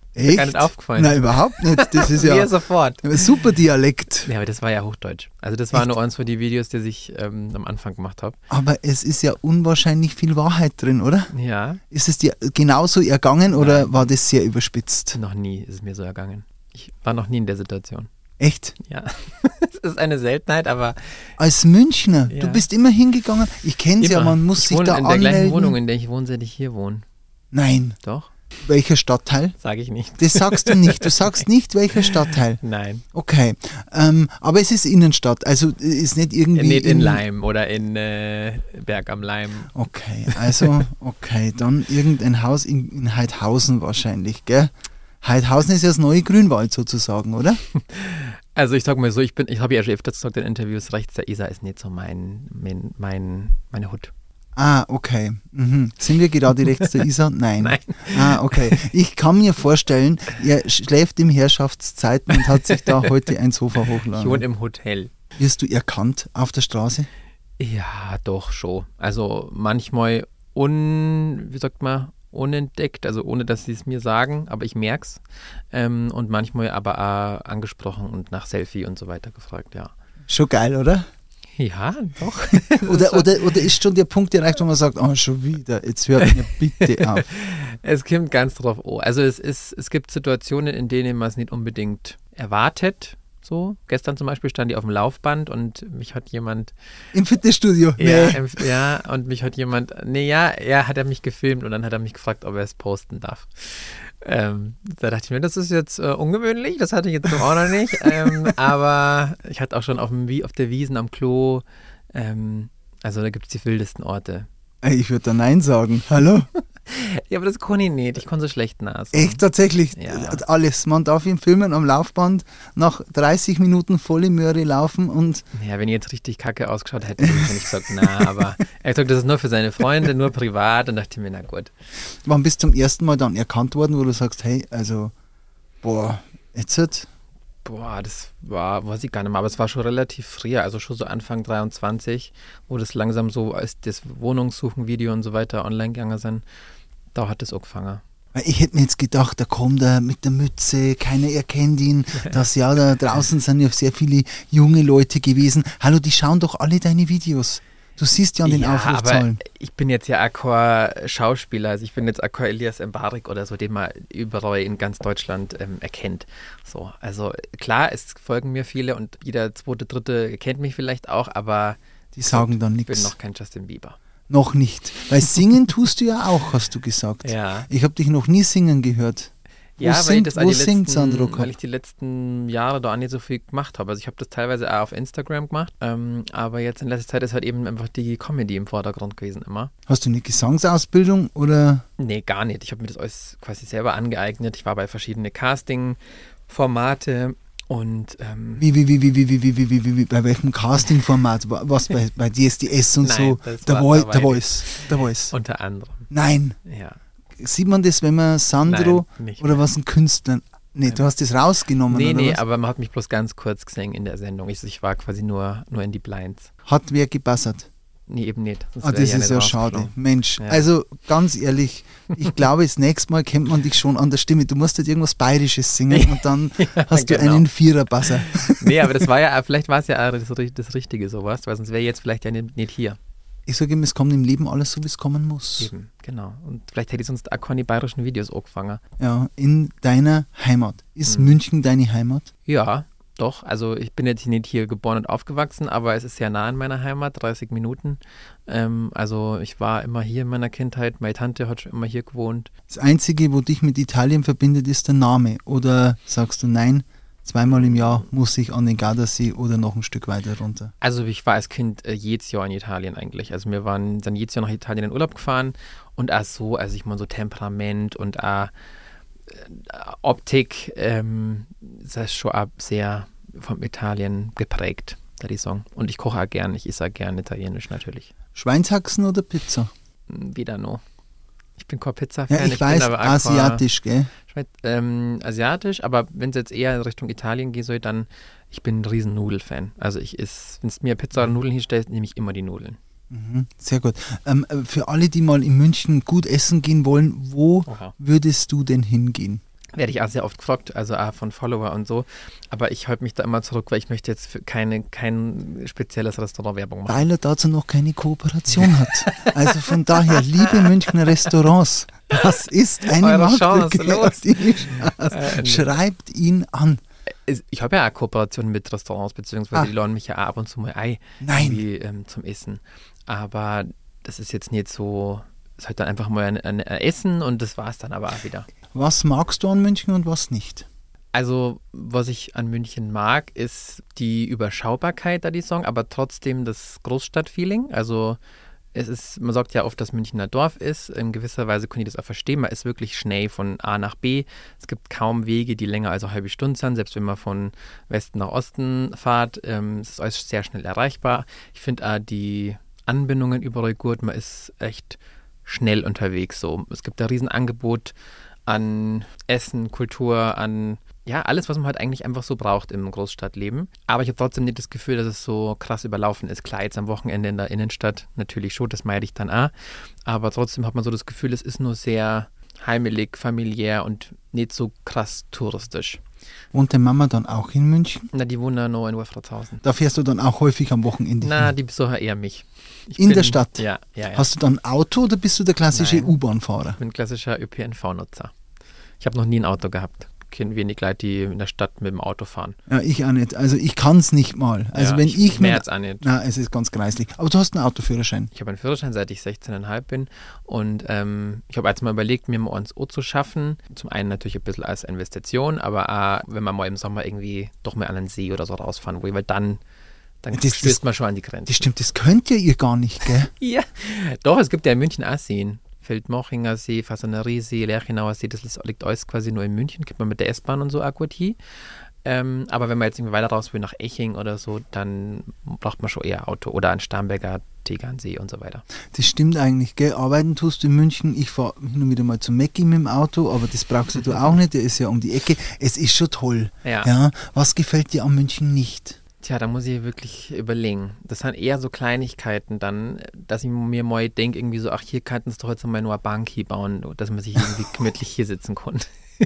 Ist dir gar nicht aufgefallen. Nein, überhaupt nicht. Das ist ja Mir sofort. ein super Dialekt. Ja, aber das war ja Hochdeutsch. Also das war nur eins von die Videos, die ich ähm, am Anfang gemacht habe. Aber es ist ja unwahrscheinlich viel Wahrheit drin, oder? Ja. Ist es dir genauso ergangen oder Nein. war das sehr überspitzt? Noch nie ist es mir so ergangen. Ich war noch nie in der Situation. Echt? Ja. Es ist eine Seltenheit, aber Als Münchner, Ja. du bist immer hingegangen. Ich kenne es ja, immer. man muss ich sich wohne da in der gleichen anmelden. Wohnung, in der ich wohne, seit ich hier wohne. Nein. Doch? Welcher Stadtteil? Sage ich nicht. Das sagst du nicht. Du sagst nicht, welcher Stadtteil. Nein. Okay. Ähm, aber es ist Innenstadt, also ist nicht irgendwie. Nicht in Leim oder in äh, Berg am Leim. Okay, also, okay, dann irgendein Haus in, in Heidhausen wahrscheinlich, gell? Heidhausen ist ja das neue Grünwald sozusagen, oder? Also ich sag mal so, ich bin, ich habe ja schon öfters gesagt in Interviews, rechts der Isar ist nicht so mein, mein, mein meine Hut. Ah, okay. Mhm. Sind wir gerade rechts der Isar? Nein. Nein. Ah, okay. Ich kann mir vorstellen, er schläft im Herrschaftszeiten und hat sich da heute ein Sofa Ich wohne hochgeladen. im Hotel. Wirst du erkannt auf der Straße? Ja, doch schon. Also manchmal un, wie sagt man, unentdeckt, also ohne, dass sie es mir sagen, aber ich merk's. Ähm, und manchmal aber auch angesprochen und nach Selfie und so weiter gefragt, ja. Schon geil, oder? Ja, doch. Oder, oder, oder ist schon der Punkt erreicht, wo man sagt, oh, schon wieder, jetzt hört mir bitte auf. Es kommt ganz drauf an. Also es ist, es gibt Situationen, in denen man es nicht unbedingt erwartet. So, gestern zum Beispiel stand ich auf dem Laufband und mich hat jemand, Im Fitnessstudio? ja, Nee. ähm, ja, und mich hat jemand, nee, ja, er hat er mich gefilmt und dann hat er mich gefragt, ob er es posten darf. Ähm, da dachte ich mir, das ist jetzt äh, ungewöhnlich, das hatte ich jetzt so auch noch nicht, ähm, aber ich hatte auch schon auf, dem, Wie- auf der Wiesn am Klo, ähm, also da gibt es die wildesten Orte. Ey, ich würde da Nein sagen. Hallo? Ja, aber das kann ich nicht, ich kann so schlecht nasen. Echt, tatsächlich? Ja. Alles. Man darf ihn filmen am Laufband, nach dreißig Minuten volle Möhre laufen und Ja, wenn ich jetzt richtig kacke ausgeschaut hätte, hätte ich gesagt, na, aber er hat gesagt, das ist nur für seine Freunde, nur privat. Und dachte ich mir, na gut. wann bist du zum ersten Mal dann erkannt worden, wo du sagst, hey, also, boah, jetzt halt, Boah, das war, weiß ich gar nicht mehr, aber es war schon relativ früh, also schon so Anfang dreiundzwanzig, wo das langsam so als das Wohnungssuchen-Video und so weiter online gegangen sind. Da hat es angefangen. weil ich hätte mir jetzt gedacht, da kommt er mit der Mütze, keiner erkennt ihn, das ja, da draußen sind ja sehr viele junge Leute gewesen. Hallo, die schauen doch alle deine Videos. Du siehst ja an den ja, Aufrufzahlen. aber ich bin jetzt ja auch kein Schauspieler, also ich bin jetzt auch kein Elias Mbarek oder so, den man überall in ganz Deutschland ähm, erkennt. So, also klar, es folgen mir viele und jeder zweite, dritte kennt mich vielleicht auch, aber Die sagen dann ich bin nichts. noch kein Justin Bieber. Noch nicht. Weil singen tust du ja auch, hast du gesagt. Ja. Ich habe dich noch nie singen gehört. Wo Ja, weil, singt, ich das auch wo die singt letzten, Sandro weil Kopp? ich die letzten Jahre da auch nicht so viel gemacht habe. Also ich habe das teilweise auch auf Instagram gemacht, ähm, aber jetzt in letzter Zeit ist halt eben einfach die Comedy im Vordergrund gewesen immer. Hast du eine Gesangsausbildung oder? Nee, gar nicht. Ich habe mir das alles quasi selber angeeignet. Ich war bei verschiedenen Casting-Formate und ähm, Wie, wie, wie, wie, wie, wie, wie, wie, wie, wie, wie, bei welchem Casting-Format? Was bei, bei D S D S und Nein, so? das Der war Voi- dabei der nicht. Voice. Der Voice. unter anderem, Nein. ja. Sieht man das, wenn man Sandro Nein, nicht oder mehr. was ein Künstler? Nee, du hast das rausgenommen, Nee, oder nee, was? aber man hat mich bloß ganz kurz gesehen in der Sendung. Ich, ich war quasi nur, nur in die Blinds. Hat wer gebassert? Nee, eben nicht. Sonst Ah, wär das ich ist nicht ja schade. rausgeflogen. Mensch, Ja. also ganz ehrlich, ich glaube, das nächste Mal kennt man dich schon an der Stimme. Du musst halt irgendwas Bayerisches singen und dann hast du genau. einen Viererbasser. Nee, aber das war ja, vielleicht war es ja auch das, das Richtige sowas, weil sonst wäre ich jetzt vielleicht ja nicht, nicht hier. Ich sage ihm, es kommt im Leben alles so, wie es kommen muss. Eben, genau. Und vielleicht hätte ich sonst auch keine bayerischen Videos angefangen. Ja, in deiner Heimat. Ist Hm. München deine Heimat? Ja, doch. Also ich bin jetzt nicht hier geboren und aufgewachsen, aber es ist sehr nah an meiner Heimat, dreißig Minuten. Ähm, also ich war immer hier in meiner Kindheit. Meine Tante hat schon immer hier gewohnt. Das Einzige, wo dich mit Italien verbindet, ist der Name. Oder sagst du, nein, zweimal im Jahr muss ich an den Gardasee oder noch ein Stück weiter runter? Also ich war als Kind äh, jedes Jahr in Italien eigentlich. Also wir waren dann jedes Jahr nach Italien in Urlaub gefahren und auch so, also ich meine so Temperament und auch äh, Optik, ähm, das ist schon auch sehr vom Italien geprägt, würde ich sagen. Und ich koche auch gern, ich esse auch gern italienisch natürlich. Schweinshaxen oder Pizza? Hm, Wieder noch. Ich bin kein Pizza-Fan. Ja, ich, bin weiß, aber auch kein- asiatisch, gell? Schweiz, ähm, asiatisch, aber wenn es jetzt eher in Richtung Italien gehen soll, dann, ich bin ein riesen Nudelfan. Also ich ist, wenn es mir Pizza und Nudeln hinstellst, nehme ich immer die Nudeln. Mhm, sehr gut. Ähm, äh, für alle, die mal in München gut essen gehen wollen, wo Oha. würdest du denn hingehen? Werde ich auch sehr oft gefragt, also auch von Follower und so. Aber ich halte mich da immer zurück, weil ich möchte jetzt für keine, kein spezielles Restaurant Werbung machen. Weil er dazu noch keine Kooperation hat. Also von daher, liebe Münchner Restaurants, das ist eine Eure Chance, marktbegleitende Chance. Äh, Schreibt ihn an. Ich habe ja auch Kooperationen mit Restaurants, beziehungsweise Ah. die laden mich ja auch ab und zu mal ein, Nein. irgendwie, ähm, zum Essen. Aber das ist jetzt nicht so, es ist halt dann einfach mal ein, ein Essen und das war es dann aber auch wieder. Was magst du an München und was nicht? Also, was ich an München mag, ist die Überschaubarkeit, da die Song, aber trotzdem das Großstadtfeeling. Also, es ist, man sagt ja oft, dass München ein Dorf ist. In gewisser Weise kann ich das auch verstehen. Man ist wirklich schnell von A nach B. Es gibt kaum Wege, die länger als eine halbe Stunde sind. Selbst wenn man von Westen nach Osten fährt, ähm, es ist alles sehr schnell erreichbar. Ich finde auch die Anbindungen überall gut. Man ist echt schnell unterwegs. So. Es gibt ein Riesenangebot an Essen, Kultur, an ja, alles, was man halt eigentlich einfach so braucht im Großstadtleben. Aber ich habe trotzdem nicht das Gefühl, dass es so krass überlaufen ist. Klar, jetzt am Wochenende in der Innenstadt natürlich schon, das meide ich dann auch. Aber trotzdem hat man so das Gefühl, es ist nur sehr heimelig, familiär und nicht so krass touristisch. Wohnt deine Mama dann auch in München? Na, die wohnen ja noch in Wolfratshausen. Da fährst du dann auch häufig am Wochenende Na, hin? die besuchen eher mich. Ich In bin, der Stadt? Ja, ja, ja. Hast du dann ein Auto oder bist du der klassische Nein. U-Bahn-Fahrer? Ich bin klassischer Ö P N V-Nutzer. Ich habe noch nie ein Auto gehabt. Ich kenne wenig Leute, die in der Stadt mit dem Auto fahren. Ja, ich auch nicht. Also ich kann es nicht mal. Also ja, wenn ich mehr mir... jetzt auch nicht. Na, es ist ganz greislich. Aber du hast einen Autoführerschein. Ich habe einen Führerschein, seit ich sechzehn Komma fünf bin und ähm, ich habe jetzt mal überlegt, mir mal ins O zu schaffen. Zum einen natürlich ein bisschen als Investition, aber auch, wenn man mal im Sommer irgendwie doch mal an den See oder so rausfahren will, weil dann, dann Das- stößt das- man schon an die Grenze. Das stimmt, das könnt ja ihr gar nicht, gell? Ja, doch, es gibt ja in München auch Seen. Feldmochinger See, Fasanerie-See, Lerchenauer See, das liegt alles quasi nur in München, gibt man mit der S-Bahn und so auch gut hin. Ähm, aber wenn man jetzt irgendwie weiter raus will, nach Eching oder so, dann braucht man schon eher Auto oder an Starnberger, Tegernsee und so weiter. Das stimmt eigentlich, gell? Arbeiten tust du in München. Ich fahre hin und wieder mal zum Mäcki mit dem Auto, aber das brauchst du auch nicht, der ist ja um die Ecke. Es ist schon toll. Ja. Ja? Was gefällt dir an München nicht? Tja, da muss ich wirklich überlegen. Das sind eher so Kleinigkeiten dann, dass ich mir mal denke, irgendwie so, ach, hier könnten es doch jetzt mal nur eine Bank hier bauen, dass man sich irgendwie gemütlich hier sitzen kann.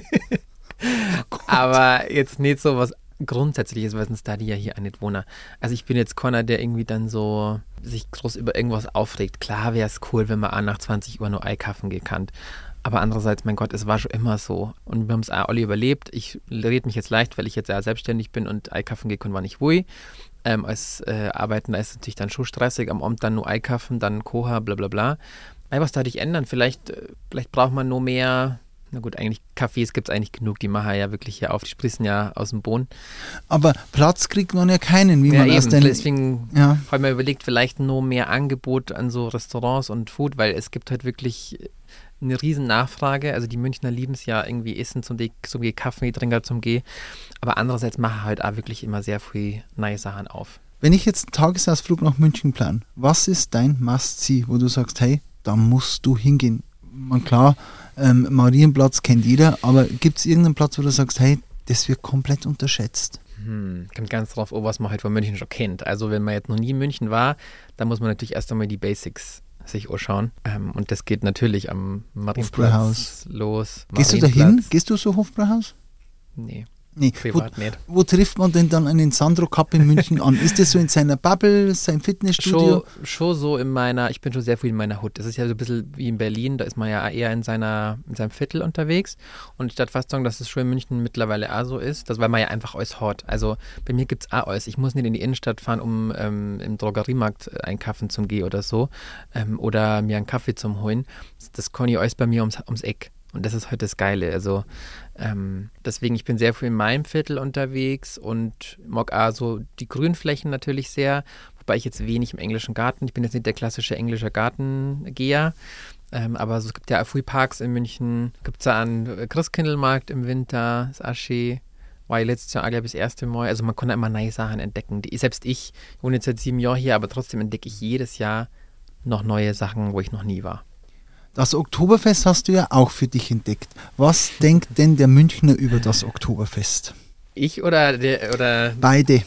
Aber jetzt nicht so was Grundsätzliches, weil sonst da die ja hier auch nicht wohnen. Also ich bin jetzt keiner, der irgendwie dann so sich groß über irgendwas aufregt. Klar wäre es cool, wenn man auch nach zwanzig Uhr nur einkaufen gehen kann. Aber andererseits, mein Gott, es war schon immer so. Und wir haben es auch alle überlebt. Ich rede mich jetzt leicht, weil ich jetzt ja selbstständig bin und einkaufen gehen kann, war nicht wohl. Ähm, als äh, Arbeitender ist es natürlich dann schon stressig. Am Abend dann nur einkaufen, dann Koha, bla bla bla. Aber was darf ich ändern? Vielleicht, äh, vielleicht braucht man nur mehr... Na gut, eigentlich Cafés gibt es eigentlich genug. Die machen ja wirklich hier auf. Die sprießen ja aus dem Boden. Aber Platz kriegt man ja keinen, wie Ja, man aus eben. den... Deswegen Ja. habe ich mir überlegt, vielleicht nur mehr Angebot an so Restaurants und Food, weil es gibt halt wirklich eine riesen Nachfrage. Also die Münchner lieben es ja irgendwie Essen zum Geh, zum Geh, Kaffee trinken zum Geh. Aber andererseits machen halt auch wirklich immer sehr viel neue Sachen auf. Wenn ich jetzt einen Tagesausflug nach München plan, was ist dein Must-See, wo du sagst, hey, da musst du hingehen? Man, klar, ähm, Marienplatz kennt jeder, aber gibt es irgendeinen Platz, wo du sagst, hey, das wird komplett unterschätzt? Hm, kommt ganz drauf an, was man halt von München schon kennt. Also wenn man jetzt noch nie in München war, dann muss man natürlich erst einmal die Basics sich anschauen. Ähm, und das geht natürlich am Marienplatz Hofbräuhaus. los. Gehst du da hin? Marienplatz. Gehst du so Hofbräuhaus? Nee, Nee. Wo, privat nicht. wo trifft man denn dann einen Sandro Kapp in München an? Ist das so in seiner Bubble, sein Fitnessstudio? Schon, schon so in meiner, ich bin schon sehr viel in meiner Hut. Das ist ja so ein bisschen wie in Berlin, da ist man ja eher in, seiner, in seinem Viertel unterwegs. Und ich darf fast sagen, dass es schon in München mittlerweile auch so ist, das, weil man ja einfach alles hat. Also bei mir gibt es auch alles. Ich muss nicht in die Innenstadt fahren, um ähm, im Drogeriemarkt einkaufen zum gehen oder so. Ähm, oder mir einen Kaffee zum holen. Das kann ich alles bei mir ums, ums Eck. Und das ist halt das Geile. Also ähm, deswegen, ich bin sehr viel in meinem Viertel unterwegs und mag auch so die Grünflächen natürlich sehr, wobei ich jetzt wenig im englischen Garten, ich bin jetzt nicht der klassische englische Gartengeher, ähm, aber so, es gibt ja auch viele Parks in München, gibt es ja einen Christkindlmarkt im Winter, das Asche, war ich letztes Jahr auch, glaube ich, das erste Mal, also man kann da immer neue Sachen entdecken. Die, selbst ich wohne jetzt seit sieben Jahren hier, aber trotzdem entdecke ich jedes Jahr noch neue Sachen, wo ich noch nie war. Das Oktoberfest hast du ja auch für dich entdeckt. Was denkt denn der Münchner über das Oktoberfest? Ich oder der oder Beide.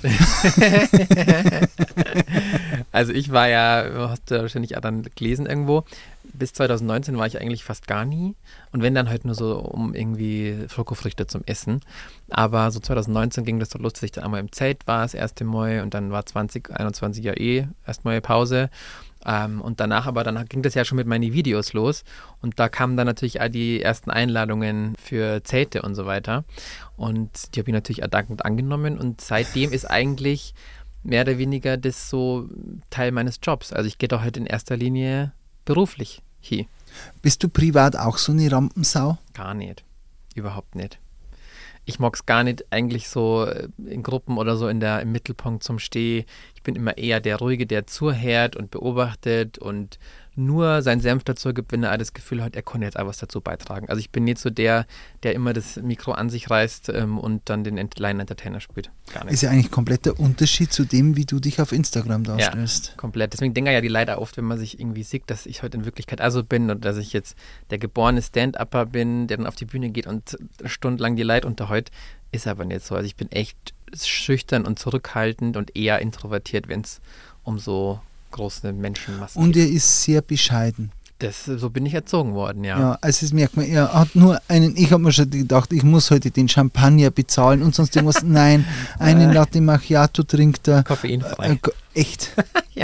Also ich war ja, hast du wahrscheinlich auch dann gelesen irgendwo, bis zwanzig neunzehn war ich eigentlich fast gar nie. Und wenn dann halt nur so um irgendwie Schokofrüchte zum Essen. Aber so zwanzig neunzehn ging das doch los, dass ich dann einmal im Zelt war, das erste Mal. Und dann war zwanzig einundzwanzig ja eh erstmal Pause. Ähm, und danach aber, dann ging das ja schon mit meinen Videos los. Und da kamen dann natürlich auch die ersten Einladungen für Zelte und so weiter. Und die habe ich natürlich auch dankend angenommen. Und seitdem ist eigentlich mehr oder weniger das so Teil meines Jobs. Also ich gehe doch halt in erster Linie beruflich hier. Bist du privat auch so eine Rampensau? Gar nicht. Überhaupt nicht. Ich mag es gar nicht eigentlich so in Gruppen oder so in der, im Mittelpunkt zum Stehen. Ich bin immer eher der Ruhige, der zuhört und beobachtet und nur seinen Senf dazu gibt, wenn er das Gefühl hat, er konnte jetzt auch was dazu beitragen. Also ich bin nicht so der, der immer das Mikro an sich reißt ähm, und dann den Line-Entertainer spielt. Gar nicht. Ist ja eigentlich komplett der Unterschied zu dem, wie du dich auf Instagram darstellst. Ja, komplett. Deswegen denken ja die Leute oft, wenn man sich irgendwie sieht, dass ich heute in Wirklichkeit also bin oder dass ich jetzt der geborene Stand-Upper bin, der dann auf die Bühne geht und stundenlang die Leute unterhält. Ist aber nicht so. Also ich bin echt schüchtern und zurückhaltend und eher introvertiert, wenn es um so große Menschenmassen Und geht. er ist sehr bescheiden. Das, so bin ich erzogen worden, ja. Ja, also das merkt man, er hat nur einen, ich habe mir schon gedacht, ich muss heute den Champagner bezahlen und sonst irgendwas. Nein, einen Latte Macchiato trinkt er. Koffeinfrei. Äh, echt. Ja.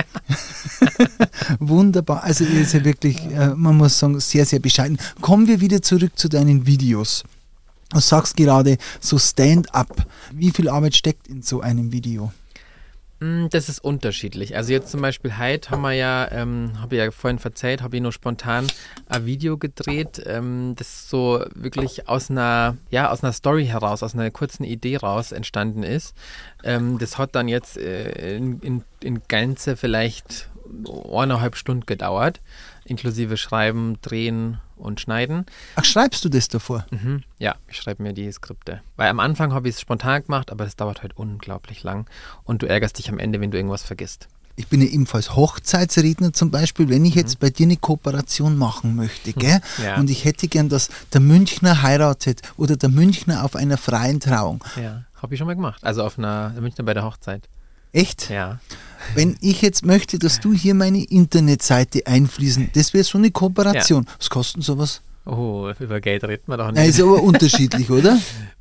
Wunderbar. Also er ist ja wirklich, äh, man muss sagen, sehr, sehr bescheiden. Kommen wir wieder zurück zu deinen Videos. Du sagst gerade so Stand-up. Wie viel Arbeit steckt in so einem Video? Das ist unterschiedlich. Also jetzt zum Beispiel heute haben wir ja, ähm, habe ich ja vorhin verzeiht, habe ich nur spontan ein Video gedreht, ähm, das so wirklich aus einer, ja, aus einer Story heraus, aus einer kurzen Idee raus entstanden ist. Ähm, das hat dann jetzt äh, in, in, in Gänze vielleicht eineinhalb Stunden gedauert, inklusive Schreiben, Drehen und Schneiden. Ach, schreibst du das davor? Mhm. Ja, ich schreibe mir die Skripte. Weil am Anfang habe ich es spontan gemacht, aber das dauert halt unglaublich lang. Und du ärgerst dich am Ende, wenn du irgendwas vergisst. Ich bin ja ebenfalls Hochzeitsredner zum Beispiel, wenn ich jetzt bei dir eine Kooperation machen möchte, gell? Ja. Und ich hätte gern, dass der Münchner heiratet oder der Münchner auf einer freien Trauung. Ja, habe ich schon mal gemacht. Also auf einer Münchner bei der Hochzeit. Echt? Ja. Wenn ich jetzt möchte, dass du hier meine Internetseite einfließen, das wäre so eine Kooperation. Was kostet sowas? Oh, über Geld redet man doch nicht. Na, ist aber unterschiedlich, oder?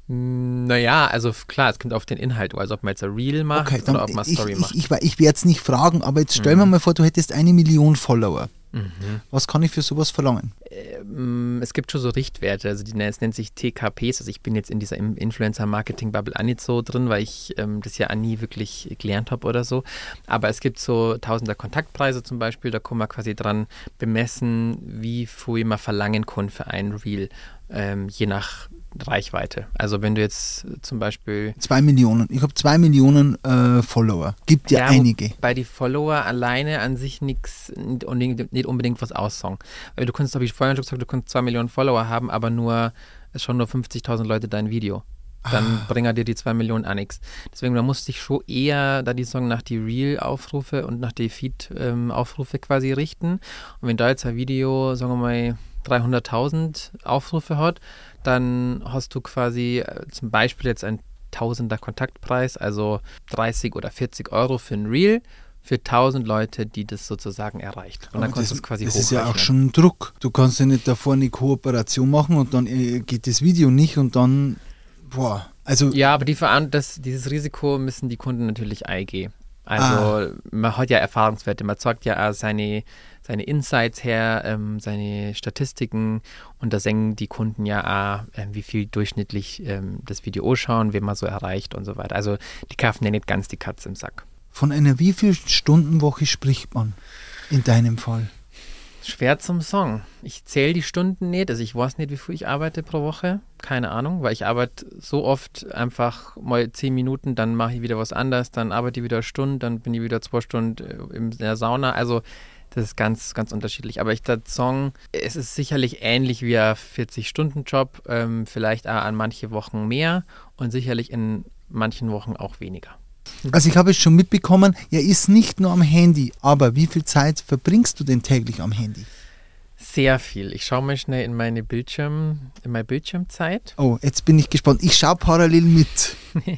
Naja, also klar, es kommt auf den Inhalt, also ob man jetzt ein Reel macht Okay, dann oder ob man ich, Story ich, macht. ich, ich, ich werde es nicht fragen, aber jetzt stell Mhm. mir mal vor, du hättest eine Million Follower. Mhm. Was kann ich für sowas verlangen? Ähm, Es gibt schon so Richtwerte, also die, es nennt sich T K Ps, also ich bin jetzt in dieser Im- Influencer-Marketing-Bubble auch nicht so drin, weil ich ähm, das ja auch nie wirklich gelernt habe oder so, aber es gibt so Tausender Kontaktpreise zum Beispiel, da kann man quasi dran bemessen, wie viel man verlangen kann für ein Reel, ähm, je nach Reichweite. Also wenn du jetzt zum Beispiel Zwei Millionen. Ich habe zwei Millionen äh, Follower. Gibt ja, einige. Bei die Follower alleine an sich nichts, nicht unbedingt, nicht unbedingt was aussagen. Weil du kannst, habe ich vorhin schon gesagt, du kannst zwei Millionen Follower haben, aber nur, es schauen nur fünfzigtausend Leute dein Video. Dann Ah. bringen dir die zwei Millionen auch nichts. Deswegen, da musst du dich schon eher, da die sagen, nach die Reel-Aufrufe und nach die Feed-Aufrufe quasi richten. Und wenn da jetzt ein Video, sagen wir mal, dreihunderttausend Aufrufe hat, dann hast du quasi äh, zum Beispiel jetzt einen Tausender Kontaktpreis, also dreißig oder vierzig Euro für ein Reel, für tausend Leute, die das sozusagen erreicht. Und dann Aber kannst das, du es quasi das ist ja auch hochrechnen. schon ein Druck. Du kannst ja nicht davor eine Kooperation machen und dann äh, geht das Video nicht und dann, boah, also Ja, aber die Veran das, dieses Risiko müssen die Kunden natürlich eingehen. Also man hat ja Erfahrungswerte, man zeigt ja auch seine, seine Insights her, ähm, seine Statistiken und da sehen die Kunden ja auch, ähm, wie viel durchschnittlich ähm, das Video anschauen, wen man so erreicht und so weiter. Also die kaufen ja nicht ganz die Katze im Sack. von einer wie viel Stundenwoche spricht man in deinem Fall? Schwer zum Song. Ich zähle die Stunden nicht, also ich weiß nicht, wie viel ich arbeite pro Woche. Keine Ahnung, weil ich arbeite so oft einfach mal zehn Minuten, dann mache ich wieder was anderes, dann arbeite ich wieder eine Stunde, dann bin ich wieder zwei Stunden in der Sauna. Also das ist ganz, ganz unterschiedlich. Aber ich der Song, es ist sicherlich ähnlich wie ein vierzig-Stunden-Job, ähm, vielleicht auch an manche Wochen mehr und sicherlich in manchen Wochen auch weniger. Also ich habe es schon mitbekommen, er ist nicht nur am Handy, aber wie viel Zeit verbringst du denn täglich am Handy? Sehr viel. Ich schaue mal schnell in meine Bildschirm, in meine Bildschirmzeit. Oh, jetzt bin ich gespannt. Ich schaue parallel mit.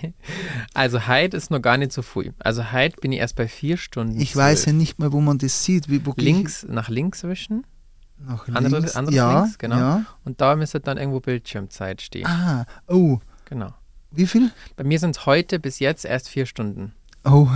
Also heute ist noch gar nicht so früh. Also heute bin ich erst bei vier Stunden. Ich weiß ja zwölf. nicht mehr, wo man das sieht. Wie, wo gehe ich- Links, nach links wischen. Nach Andere, links. anderes ja, links, genau. Ja. Und da müsste dann irgendwo Bildschirmzeit stehen. Ah, oh. Genau. Wie viel? Bei mir sind es heute bis jetzt erst vier Stunden. Oh,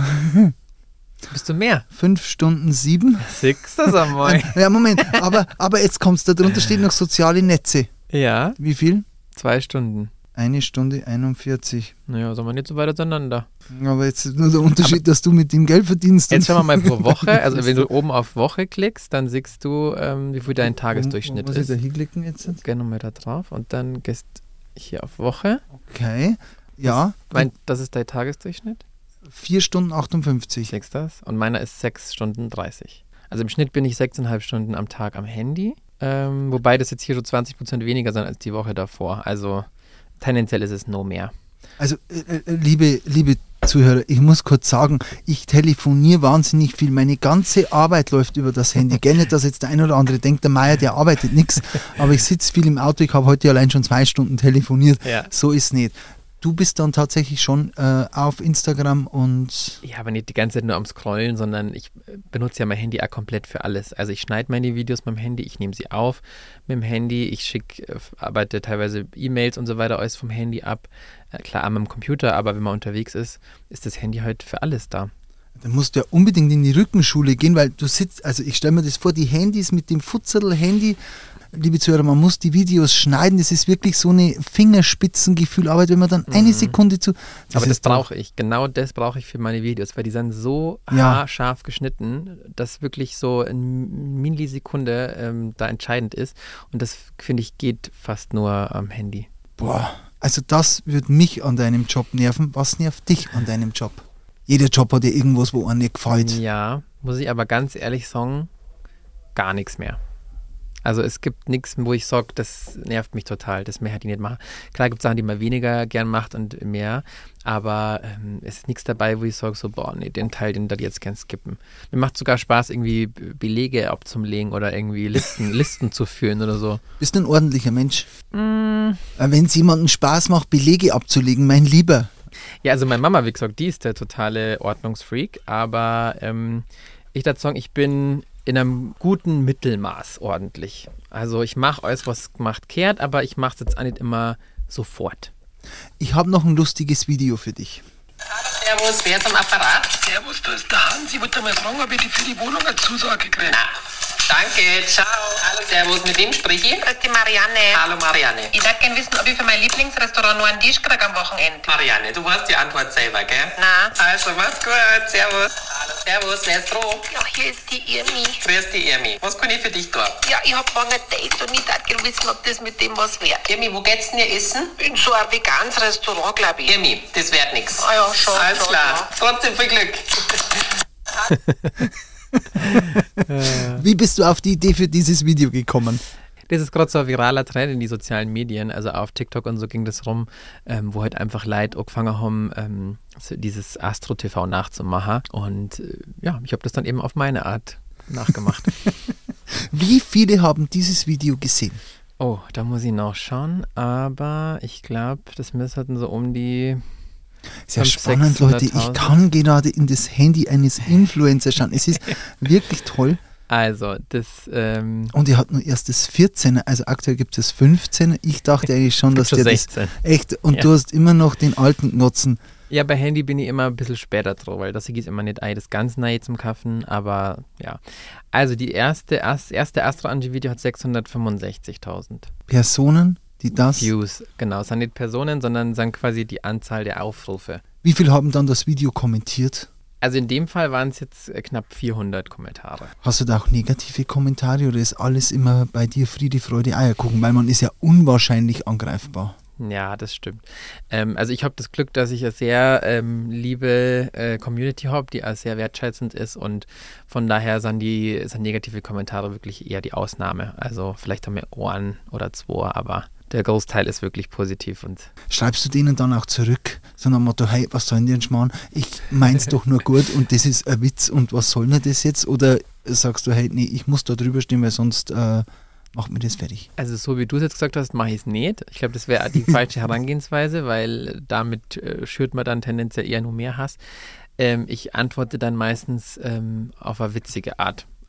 Bist du mehr? fünf Stunden sieben. Six, das einmal. Ja, Moment, aber, aber jetzt kommt's, da drunter steht noch soziale Netze. Ja, Wie viel? zwei Stunden. Eine Stunde einundvierzig. Naja, sind wir nicht so weit auseinander. Aber jetzt ist nur der Unterschied, dass du mit dem Geld verdienst. Jetzt schauen wir mal pro Woche. Also wenn du oben auf Woche klickst, dann siehst du, ähm, wie viel dein Tagesdurchschnitt Muss ich da ist. hinklicken jetzt? Geh nochmal da drauf und dann gehst hier auf Woche. Okay, ja. Mein, das ist dein Tagesdurchschnitt. vier Stunden achtundfünfzig. Siehst du das? Und meiner ist sechs Stunden dreißig. Also im Schnitt bin ich sechseinhalb Stunden am Tag am Handy. Ähm, wobei das jetzt hier so zwanzig Prozent weniger sind als die Woche davor. Also tendenziell ist es no mehr. Also, äh, äh, liebe, liebe Zuhörer, ich muss kurz sagen, ich telefoniere wahnsinnig viel. Meine ganze Arbeit läuft über das Handy. Gerne, dass jetzt der ein oder andere denkt, der Meier, der arbeitet nichts. Aber ich sitze viel im Auto. Ich habe heute allein schon zwei Stunden telefoniert. Ja. So ist es nicht. Du bist dann tatsächlich schon äh, auf Instagram und... Ja, aber nicht die ganze Zeit nur am Scrollen, sondern ich benutze ja mein Handy auch komplett für alles. Also ich schneide meine Videos mit dem Handy, ich nehme sie auf mit dem Handy, ich schicke, arbeite teilweise E-Mails und so weiter alles vom Handy ab. Äh, klar, auch mit dem Computer, aber wenn man unterwegs ist, ist das Handy halt für alles da. Dann musst du ja unbedingt in die Rückenschule gehen, weil du sitzt, also ich stelle mir das vor, die Handys mit dem Futzerl-Handy, liebe Zuhörer, man muss die Videos schneiden, das ist wirklich so eine Fingerspitzengefühlarbeit, wenn man dann mhm. eine Sekunde zu... Das aber das brauche ich, genau das brauche ich für meine Videos, weil die sind so ja. haarscharf geschnitten, dass wirklich so eine Millisekunde ähm, da entscheidend ist und das, finde ich, geht fast nur am Handy. Boah, also das würde mich an deinem Job nerven. Was nervt dich an deinem Job? Jeder Job hat ja irgendwas, wo einem nicht gefällt. Ja, muss ich aber ganz ehrlich sagen, gar nichts mehr. Also es gibt nichts, wo ich sage, das nervt mich total, das mehr hätte ich nicht machen. Klar gibt es Sachen, die man weniger gern macht und mehr, aber ähm, es ist nichts dabei, wo ich sage, so, boah, nee, den Teil, den da jetzt gern skippen. Mir macht sogar Spaß, irgendwie Belege abzulegen oder irgendwie Listen, Listen zu führen oder so. Bist du ein ordentlicher Mensch? Mm. Wenn es jemandem Spaß macht, Belege abzulegen, mein Lieber. Ja, also meine Mama, wie gesagt, die ist der totale Ordnungsfreak, aber ähm, ich würde sagen, ich bin in einem guten Mittelmaß ordentlich. Also ich mache alles, was gemacht kehrt, aber ich mache es jetzt auch nicht immer sofort. Ich habe noch ein lustiges Video für dich. Hallo, Servus, wer ist am Apparat? Servus, da ist der Hans. Ich wollte mal fragen, ob ich für die Wohnung eine Zusage kriege. Na, danke, ciao. Hallo, Servus, mit wem spreche ich? Das ist die Marianne. Hallo, Marianne. Ich würde gerne wissen, ob ich für mein Lieblingsrestaurant nur einen Tisch kriege am Wochenende. Marianne, du weißt die Antwort selber, gell? Na. Also, mach's gut, servus. Hallo, servus, wer ist dran? Ja, hier ist die Irmi. Grüß dich, Irmi. Was kann ich für dich tun? Ja, ich hab morgen ein Date und ich würde gerne wissen, ob das mit dem was wird. Irmi, wo geht's denn ihr essen? In so ein veganes Restaurant, glaube ich. Irmi, das wird nix. Ah ja, schon. Alles schon, klar. ja. Trotzdem viel Glück. Wie bist du auf die Idee für dieses Video gekommen? Das ist gerade so ein viraler Trend in die sozialen Medien, also auf TikTok und so ging das rum, ähm, wo halt einfach Leute angefangen haben, ähm, so dieses Astro-T V nachzumachen und äh, ja, ich habe das dann eben auf meine Art nachgemacht. Wie viele haben dieses Video gesehen? Oh, da muss ich noch schauen, aber ich glaube, das müssten so um die... Sehr fünfhunderttausend, spannend, Leute. Ich sechshunderttausend. kann gerade in das Handy eines Influencers schauen. Es ist wirklich toll. Also, das... Ähm, Und ihr habt nur erst das vierzehner, also aktuell gibt es das fünfzehner. Ich dachte eigentlich schon, dass schon der das sechzehn. echt, und Ja. du hast immer noch den alten Nutzen. Ja, bei Handy bin ich immer ein bisschen später drauf, weil das ist immer nicht das ganz nahe zum Kaffen, aber ja. Also die erste, erst, erste Astro-Angie-Video hat sechshundertfünfundsechzigtausend Personen, die das... Views. Genau, es sind nicht Personen, sondern sind quasi die Anzahl der Aufrufe. Wie viel haben dann das Video kommentiert? Also in dem Fall waren es jetzt äh, knapp vierhundert Kommentare. Hast du da auch negative Kommentare oder ist alles immer bei dir Friede, Freude, Eierkuchen? Weil man ist ja unwahrscheinlich angreifbar. Ja, das stimmt. Ähm, also ich habe das Glück, dass ich eine sehr ähm, liebe äh, Community habe, die auch sehr wertschätzend ist und von daher sind die sind negative Kommentare wirklich eher die Ausnahme. Also vielleicht haben wir Ohren oder zwei, aber der Großteil ist wirklich positiv. Und Schreibst du denen dann auch zurück, so nach dem Motto, hey, was sollen die denn schmarrn? Ich mein's doch nur gut und das ist ein Witz und was soll denn das jetzt? Oder sagst du, hey, nee, ich muss da drüber stehen, weil sonst äh, macht mir das fertig. also so wie du es jetzt gesagt hast, mache ich es nicht. Ich glaube, das wäre die falsche Herangehensweise, weil damit äh, schürt man dann tendenziell eher nur mehr Hass. Ähm, ich antworte dann meistens ähm, auf eine witzige Art.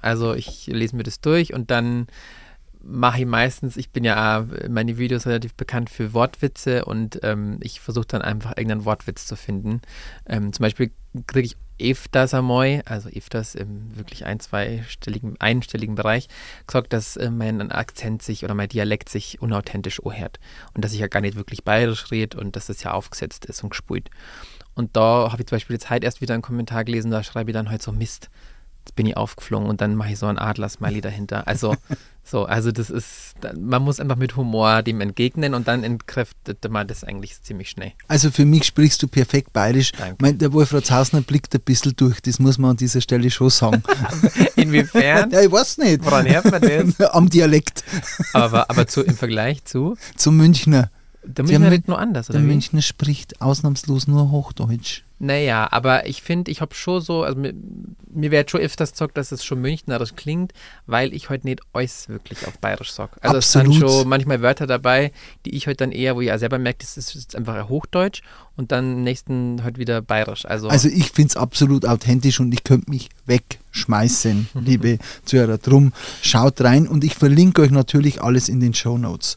Also ich lese mir das durch und dann mache ich meistens, ich bin ja meine Videos relativ bekannt für Wortwitze und ähm, ich versuche dann einfach irgendeinen Wortwitz zu finden. Ähm, zum Beispiel kriege ich öfters einmal, also öfters im wirklich ein-, zweistelligen, einstelligen Bereich, gesagt, dass äh, mein Akzent sich oder mein Dialekt sich unauthentisch anhört und dass ich ja gar nicht wirklich bayerisch rede und dass das ja aufgesetzt ist und gespult. Und da habe ich zum Beispiel jetzt heute erst wieder einen Kommentar gelesen, da schreibe ich dann halt so Mist. Jetzt bin ich aufgeflogen und dann mache ich so ein Adler-Smiley dahinter. Also so, also das ist, man muss einfach mit Humor dem entgegnen und dann entkräftet man das eigentlich ziemlich schnell. Also für mich sprichst du perfekt bayerisch. Danke. Mein, der Wolfrat Hausner blickt ein bisschen durch, das muss man an dieser Stelle schon sagen. Inwiefern? Ja, ich weiß nicht. Woran hört man das? Am Dialekt. Aber, aber zu, im Vergleich zu? Zum Münchner. Der Münchner redet nur anders, oder Der wie? Münchner spricht ausnahmslos nur Hochdeutsch. Naja, aber ich finde, ich habe schon so, also mir, mir wird schon öfters gesagt, dass es schon münchnerisch klingt, weil ich heute nicht alles wirklich auf bayerisch sage. Also Absolut. es sind schon manchmal Wörter dabei, die ich heute dann eher, wo ich auch selber merke, das ist jetzt einfach ein Hochdeutsch und dann im nächsten halt wieder bayerisch. Also, Also ich finde es absolut authentisch und ich könnte mich wegschmeißen, liebe Zuhörer. Drum schaut rein und ich verlinke euch natürlich alles in den Shownotes.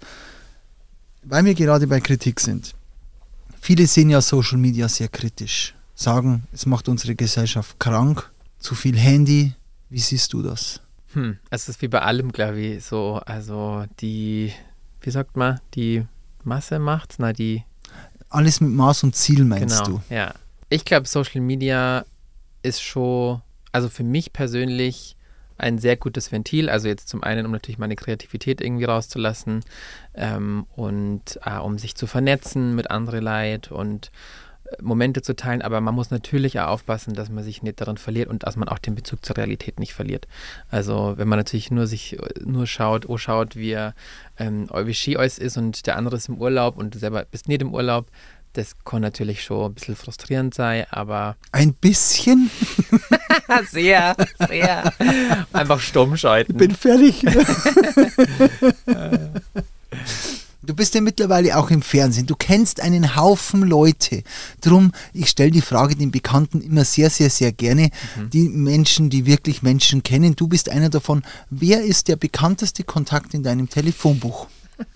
Weil wir gerade bei Kritik sind. Viele sehen ja Social Media sehr kritisch, sagen, es macht unsere Gesellschaft krank, zu viel Handy. Wie siehst du das? hm, es ist wie bei allem, glaube ich, so, also die, wie sagt man, die Masse macht, na die, Alles mit Maß und Ziel meinst genau, du? ja. Ich glaube, Social Media ist schon, also für mich persönlich ein sehr gutes Ventil, also jetzt zum einen, um natürlich meine Kreativität irgendwie rauszulassen ähm, und äh, um sich zu vernetzen mit anderen Leuten und äh, Momente zu teilen, aber man muss natürlich auch aufpassen, dass man sich nicht daran verliert und dass man auch den Bezug zur Realität nicht verliert. Also wenn man natürlich nur sich nur schaut, oh schaut, wie, ähm, wie Ski alles ist und der andere ist im Urlaub und du selber bist nicht im Urlaub, das kann natürlich schon ein bisschen frustrierend sein, aber Ein bisschen? sehr, sehr. Einfach stumm schalten. Ich bin fertig. Du bist ja mittlerweile auch im Fernsehen. Du kennst einen Haufen Leute. Drum, ich stelle die Frage den Bekannten immer sehr, sehr, sehr gerne. Mhm. Die Menschen, die wirklich Menschen kennen. Du bist einer davon. Wer ist der bekannteste Kontakt in deinem Telefonbuch?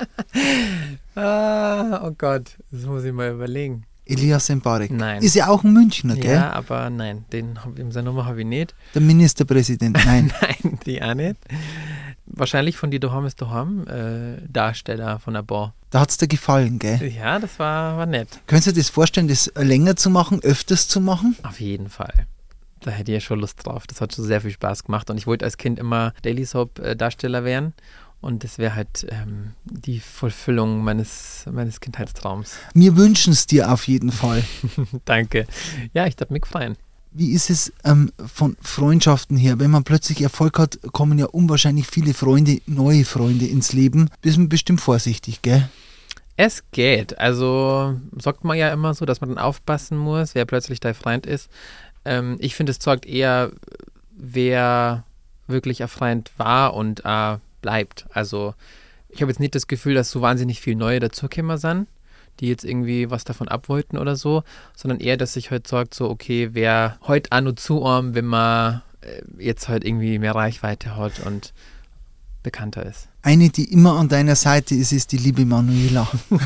Ah, oh Gott, das muss ich mal überlegen. Elias Mbarek. Nein. Ist ja auch ein Münchner, gell? Ja, aber nein, den hab, seine Nummer habe ich nicht. Der Ministerpräsident, nein. Nein, die auch nicht. Wahrscheinlich von die Daheim ist Daheim, äh, Darsteller von der Bar. Da hat es dir gefallen, gell? Ja, das war, war nett. Könntest du dir das vorstellen, das länger zu machen, öfters zu machen? Auf jeden Fall. Da hätte ich ja schon Lust drauf. Das hat schon sehr viel Spaß gemacht und ich wollte als Kind immer Daily Soap äh, Darsteller werden. Und das wäre halt ähm, die Vollfüllung meines, meines Kindheitstraums. Wir wünschen es dir auf jeden Fall. Danke. Ja, ich darf mich freuen. Wie ist es ähm, von Freundschaften her? Wenn man plötzlich Erfolg hat, kommen ja unwahrscheinlich viele Freunde, neue Freunde ins Leben. Bist du bestimmt vorsichtig, gell? Es geht. Also sagt man ja immer so, dass man dann aufpassen muss, wer plötzlich dein Freund ist. Ähm, ich finde, es zeigt eher, wer wirklich ein Freund war und äh, bleibt. Also ich habe jetzt nicht das Gefühl, dass so wahnsinnig viel Neue dazugekommen sind, die jetzt irgendwie was davon abwollten oder so, sondern eher, dass sich halt sagt, so okay, wer heute auch nur zuarmt, wenn man äh, jetzt halt irgendwie mehr Reichweite hat und bekannter ist. Eine, die immer an deiner Seite ist, ist die liebe Manuela.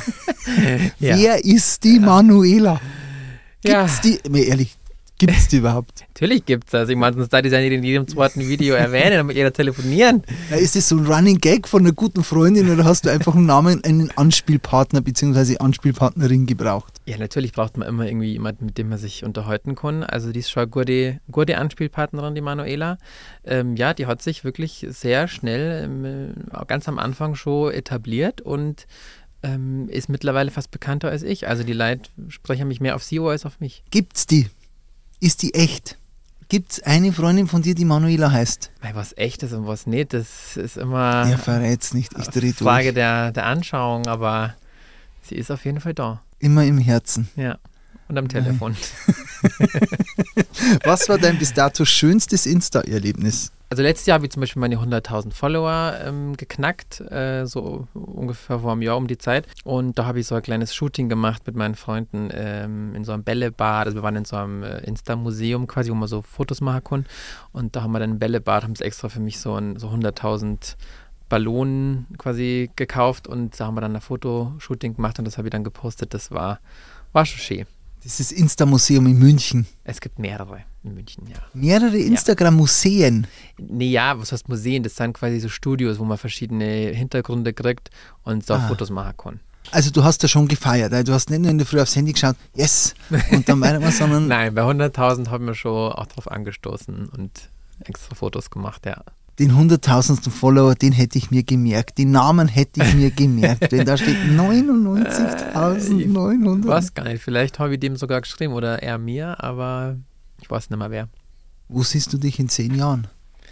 Ja. Wer ist die Manuela? Ja. Gibt's die, mal ehrlich, gibt's die überhaupt? Natürlich gibt es das. Ich meine, sonst da die sein nicht in jedem zweiten Video erwähnen und mit jeder telefonieren. Na, ist das so ein Running Gag von einer guten Freundin oder hast du einfach einen Namen, einen Anspielpartner bzw. Anspielpartnerin gebraucht? Ja, natürlich braucht man immer irgendwie jemanden, mit dem man sich unterhalten kann. Also die ist schon eine gute, gute Anspielpartnerin, die Manuela. Ähm, ja, die hat sich wirklich sehr schnell, ähm, ganz am Anfang schon etabliert und ähm, ist mittlerweile fast bekannter als ich. Also die Leute sprechen mich mehr auf sie als auf mich. Gibt's die? Ist die echt? Gibt's eine Freundin von dir, die Manuela heißt? Weil was echt ist und was nicht, das ist immer Er verrät's nicht, ich dreh eine Frage durch. der, der Anschauung, aber sie ist auf jeden Fall da. Immer im Herzen. Ja, und am Telefon. Was war dein bis dato schönstes Insta-Erlebnis? Also letztes Jahr habe ich zum Beispiel meine hunderttausend Follower ähm, geknackt, äh, so ungefähr vor einem Jahr um die Zeit. Und da habe ich so ein kleines Shooting gemacht mit meinen Freunden ähm, in so einem Bällebad. Also wir waren in so einem äh, Insta-Museum quasi, wo man so Fotos machen konnte. Und da haben wir dann ein Bällebad, haben es extra für mich so, ein, so hunderttausend Ballonen quasi gekauft. Und da haben wir dann ein Fotoshooting gemacht und das habe ich dann gepostet. Das war, war schon schön. Das ist das Insta-Museum in München. Es gibt mehrere in München, ja. Mehrere Instagram-Museen? Nee, ja, was heißt Museen? Das sind quasi so Studios, wo man verschiedene Hintergründe kriegt und so Ah. Fotos machen kann. Also du hast da schon gefeiert. Du hast nicht nur in der Früh aufs Handy geschaut, yes, und dann weiter was, sondern... Nein, bei hunderttausend haben wir schon auch drauf angestoßen und extra Fotos gemacht, ja. Den hunderttausendsten Follower, den hätte ich mir gemerkt. Den Namen hätte ich mir gemerkt. Denn da steht neunundneunzigtausendneunhundert. Ich weiß gar nicht, vielleicht habe ich dem sogar geschrieben oder er mir, aber ich weiß nicht mehr wer. Wo siehst du dich in zehn Jahren?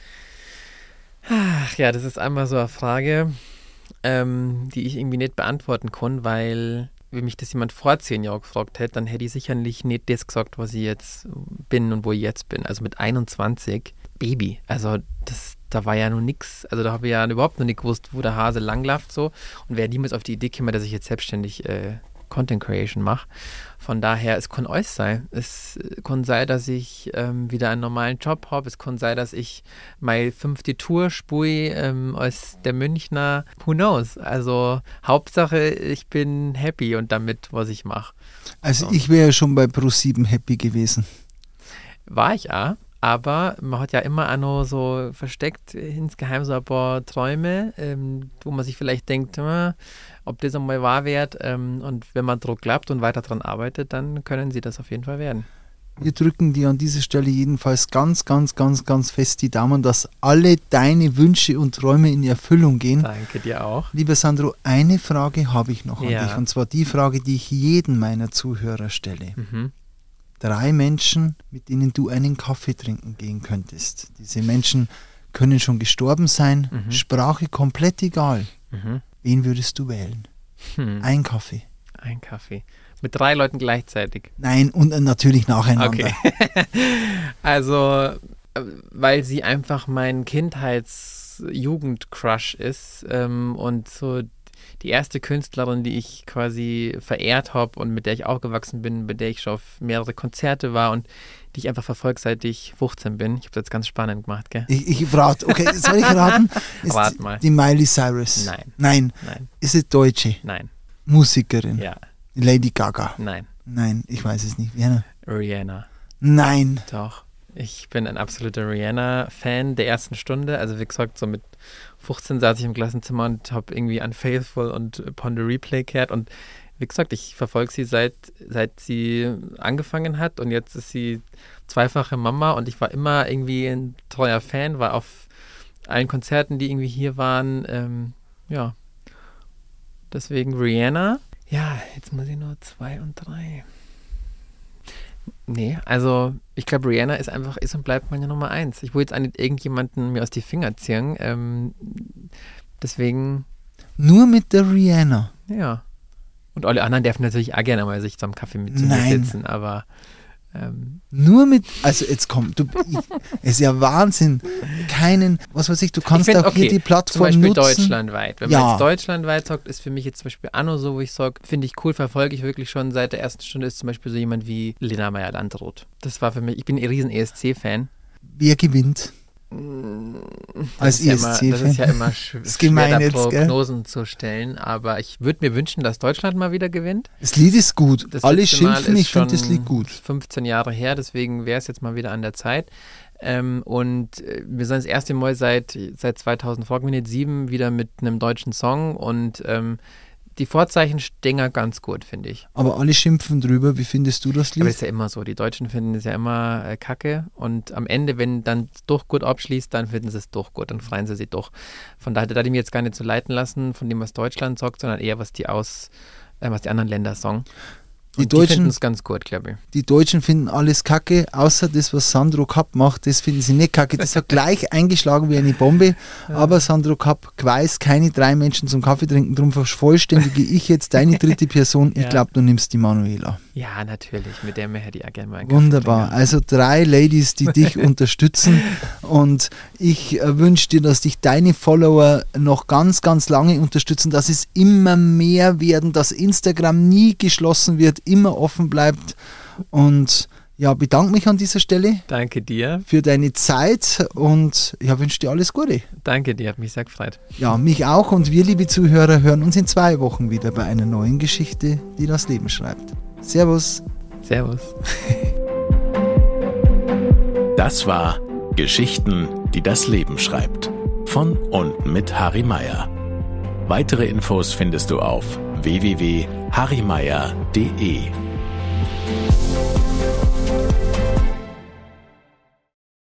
Ach ja, das ist einmal so eine Frage, ähm, die ich irgendwie nicht beantworten kann, weil wenn mich das jemand vor zehn Jahren gefragt hätte, dann hätte ich sicherlich nicht das gesagt, was ich jetzt bin und wo ich jetzt bin. Also mit einundzwanzig, Baby. Also das, da war ja noch nichts, also da habe ich ja überhaupt noch nicht gewusst, wo der Hase langläuft so und wäre niemals auf die Idee gekommen, dass ich jetzt selbstständig äh, Content Creation mache. Von daher, es kann alles sein. Es kann sein, dass ich ähm, wieder einen normalen Job habe. Es kann sein, dass ich meine fünfte Tour spule ähm, als der Münchner. Who knows? Also Hauptsache, ich bin happy und damit, was ich mache. Also So. ich wäre ja schon bei Pro sieben happy gewesen. War ich auch. Aber man hat ja immer auch noch so versteckt insgeheim so ein paar Träume, ähm, wo man sich vielleicht denkt, äh, ob das einmal wahr wird. Ähm, und wenn man Druck glaubt und weiter daran arbeitet, dann können sie das auf jeden Fall werden. Wir drücken dir an dieser Stelle jedenfalls ganz, ganz, ganz, ganz fest die Daumen, dass alle deine Wünsche und Träume in Erfüllung gehen. Danke dir auch. Lieber Sandro, eine Frage habe ich noch an Ja. dich. Und zwar die Frage, die ich jedem meiner Zuhörer stelle. Mhm. Drei Menschen, mit denen du einen Kaffee trinken gehen könntest. Diese Menschen können schon gestorben sein, Mhm. Sprache komplett egal. Mhm. Wen würdest du wählen? Hm. Ein Kaffee. Ein Kaffee. Mit drei Leuten gleichzeitig. Nein, und äh, natürlich nacheinander. Okay. Also, äh, weil sie einfach mein Kindheits-Jugend-Crush ist ähm, und so die erste Künstlerin, die ich quasi verehrt habe und mit der ich aufgewachsen bin, mit der ich schon auf mehrere Konzerte war und die ich einfach verfolge, seit ich fünfzehn bin. Ich habe das jetzt ganz spannend gemacht, gell? Ich, ich rate, okay, soll ich raten? Ist Rat mal. Die Miley Cyrus. Nein. Nein. Nein, Ist es Deutsche? nein, Musikerin? ja, Lady Gaga? nein. Nein, ich weiß es nicht. Werner? Rihanna. Nein. Doch. Ich bin ein absoluter Rihanna-Fan der ersten Stunde. Also wie gesagt, so mit fünfzehn saß ich im Klassenzimmer und habe irgendwie Unfaithful und Upon the Replay gehört. Und wie gesagt, ich verfolge sie seit, seit sie angefangen hat. Und jetzt ist sie zweifache Mama. Und ich war immer irgendwie ein treuer Fan, war auf allen Konzerten, die irgendwie hier waren. Ähm, ja, deswegen Rihanna. Ja, jetzt muss ich nur zwei und drei. Nee, also ich glaube, Rihanna ist einfach, ist und bleibt meine Nummer eins. Ich will jetzt auch nicht irgendjemanden mir aus die Finger ziehen. Ähm, deswegen, Nur mit der Rihanna. ja. Und alle anderen dürfen natürlich auch gerne mal sich zum Kaffee mit zu mir Nein. sitzen, aber ähm, Nur mit, also jetzt komm, du, ich, es ist ja Wahnsinn. Keinen, was weiß ich, du kannst ich find, auch hier die zum Plattform Beispiel nutzen. deutschlandweit. Wenn Ja. man jetzt deutschlandweit sagt, ist für mich jetzt zum Beispiel Anno so, wo ich sage, finde ich cool, verfolge ich wirklich schon seit der ersten Stunde, ist zum Beispiel so jemand wie Lena Meyer-Landrut. Das war für mich, ich bin ein riesen E S C-Fan. Wer gewinnt? Als Das ist ja immer- Das ist ja E S C-Fan. immer sch Das ist gemein schwer, da jetzt, gell? Prognosen zu stellen, aber ich würde mir wünschen, dass Deutschland mal wieder gewinnt. Das Lied ist gut. Das Alle letzte Mal schimpfen, ist ich finde das schon Lied gut. fünfzehn Jahre her, deswegen wäre es jetzt mal wieder an der Zeit. Ähm, und äh, wir sind das erste Mal seit, seit zweitausend, frag mich nicht, sieben wieder mit einem deutschen Song und ähm, die Vorzeichen stehen ja ganz gut, finde ich. Aber alle schimpfen drüber. Wie findest du das Aber das Lied? ist ja immer so. Die Deutschen finden es ja immer äh, kacke und am Ende, wenn dann doch gut abschließt, dann finden sie es doch gut, dann freuen sie sich doch. Von daher da die mir jetzt gar nicht so leiten lassen, von dem, was Deutschland sagt, sondern eher, was die aus, äh, was die anderen Länder sagen. Die, die Deutschen finden es ganz gut, glaube ich. Die Deutschen finden alles kacke, außer das, was Sandro Kapp macht, das finden sie nicht kacke. Das hat gleich eingeschlagen wie eine Bombe, aber Sandro Kapp weiß keine drei Menschen zum Kaffee trinken, darum vervollständige ich jetzt deine dritte Person. Ich Ja. glaube, du nimmst die Manuela. Ja, natürlich. Mit der mir hätte ich auch gerne mal einen Kaffee Wunderbar. trinken. Also drei Ladies, die dich unterstützen, und ich äh, wünsche dir, dass dich deine Follower noch ganz, ganz lange unterstützen, dass es immer mehr werden, dass Instagram nie geschlossen wird, immer offen bleibt, und ja, bedanke mich an dieser Stelle Danke dir. für deine Zeit und ja, wünsche dir alles Gute. Danke dir, hat mich sehr gefreut. Ja, mich auch, und wir, liebe Zuhörer, hören uns in zwei Wochen wieder bei einer neuen Geschichte, die das Leben schreibt. Servus. Servus. Das war Geschichten, die das Leben schreibt. Von und mit Harry Meyer. Weitere Infos findest du auf w w w punkt harry meyer punkt d e.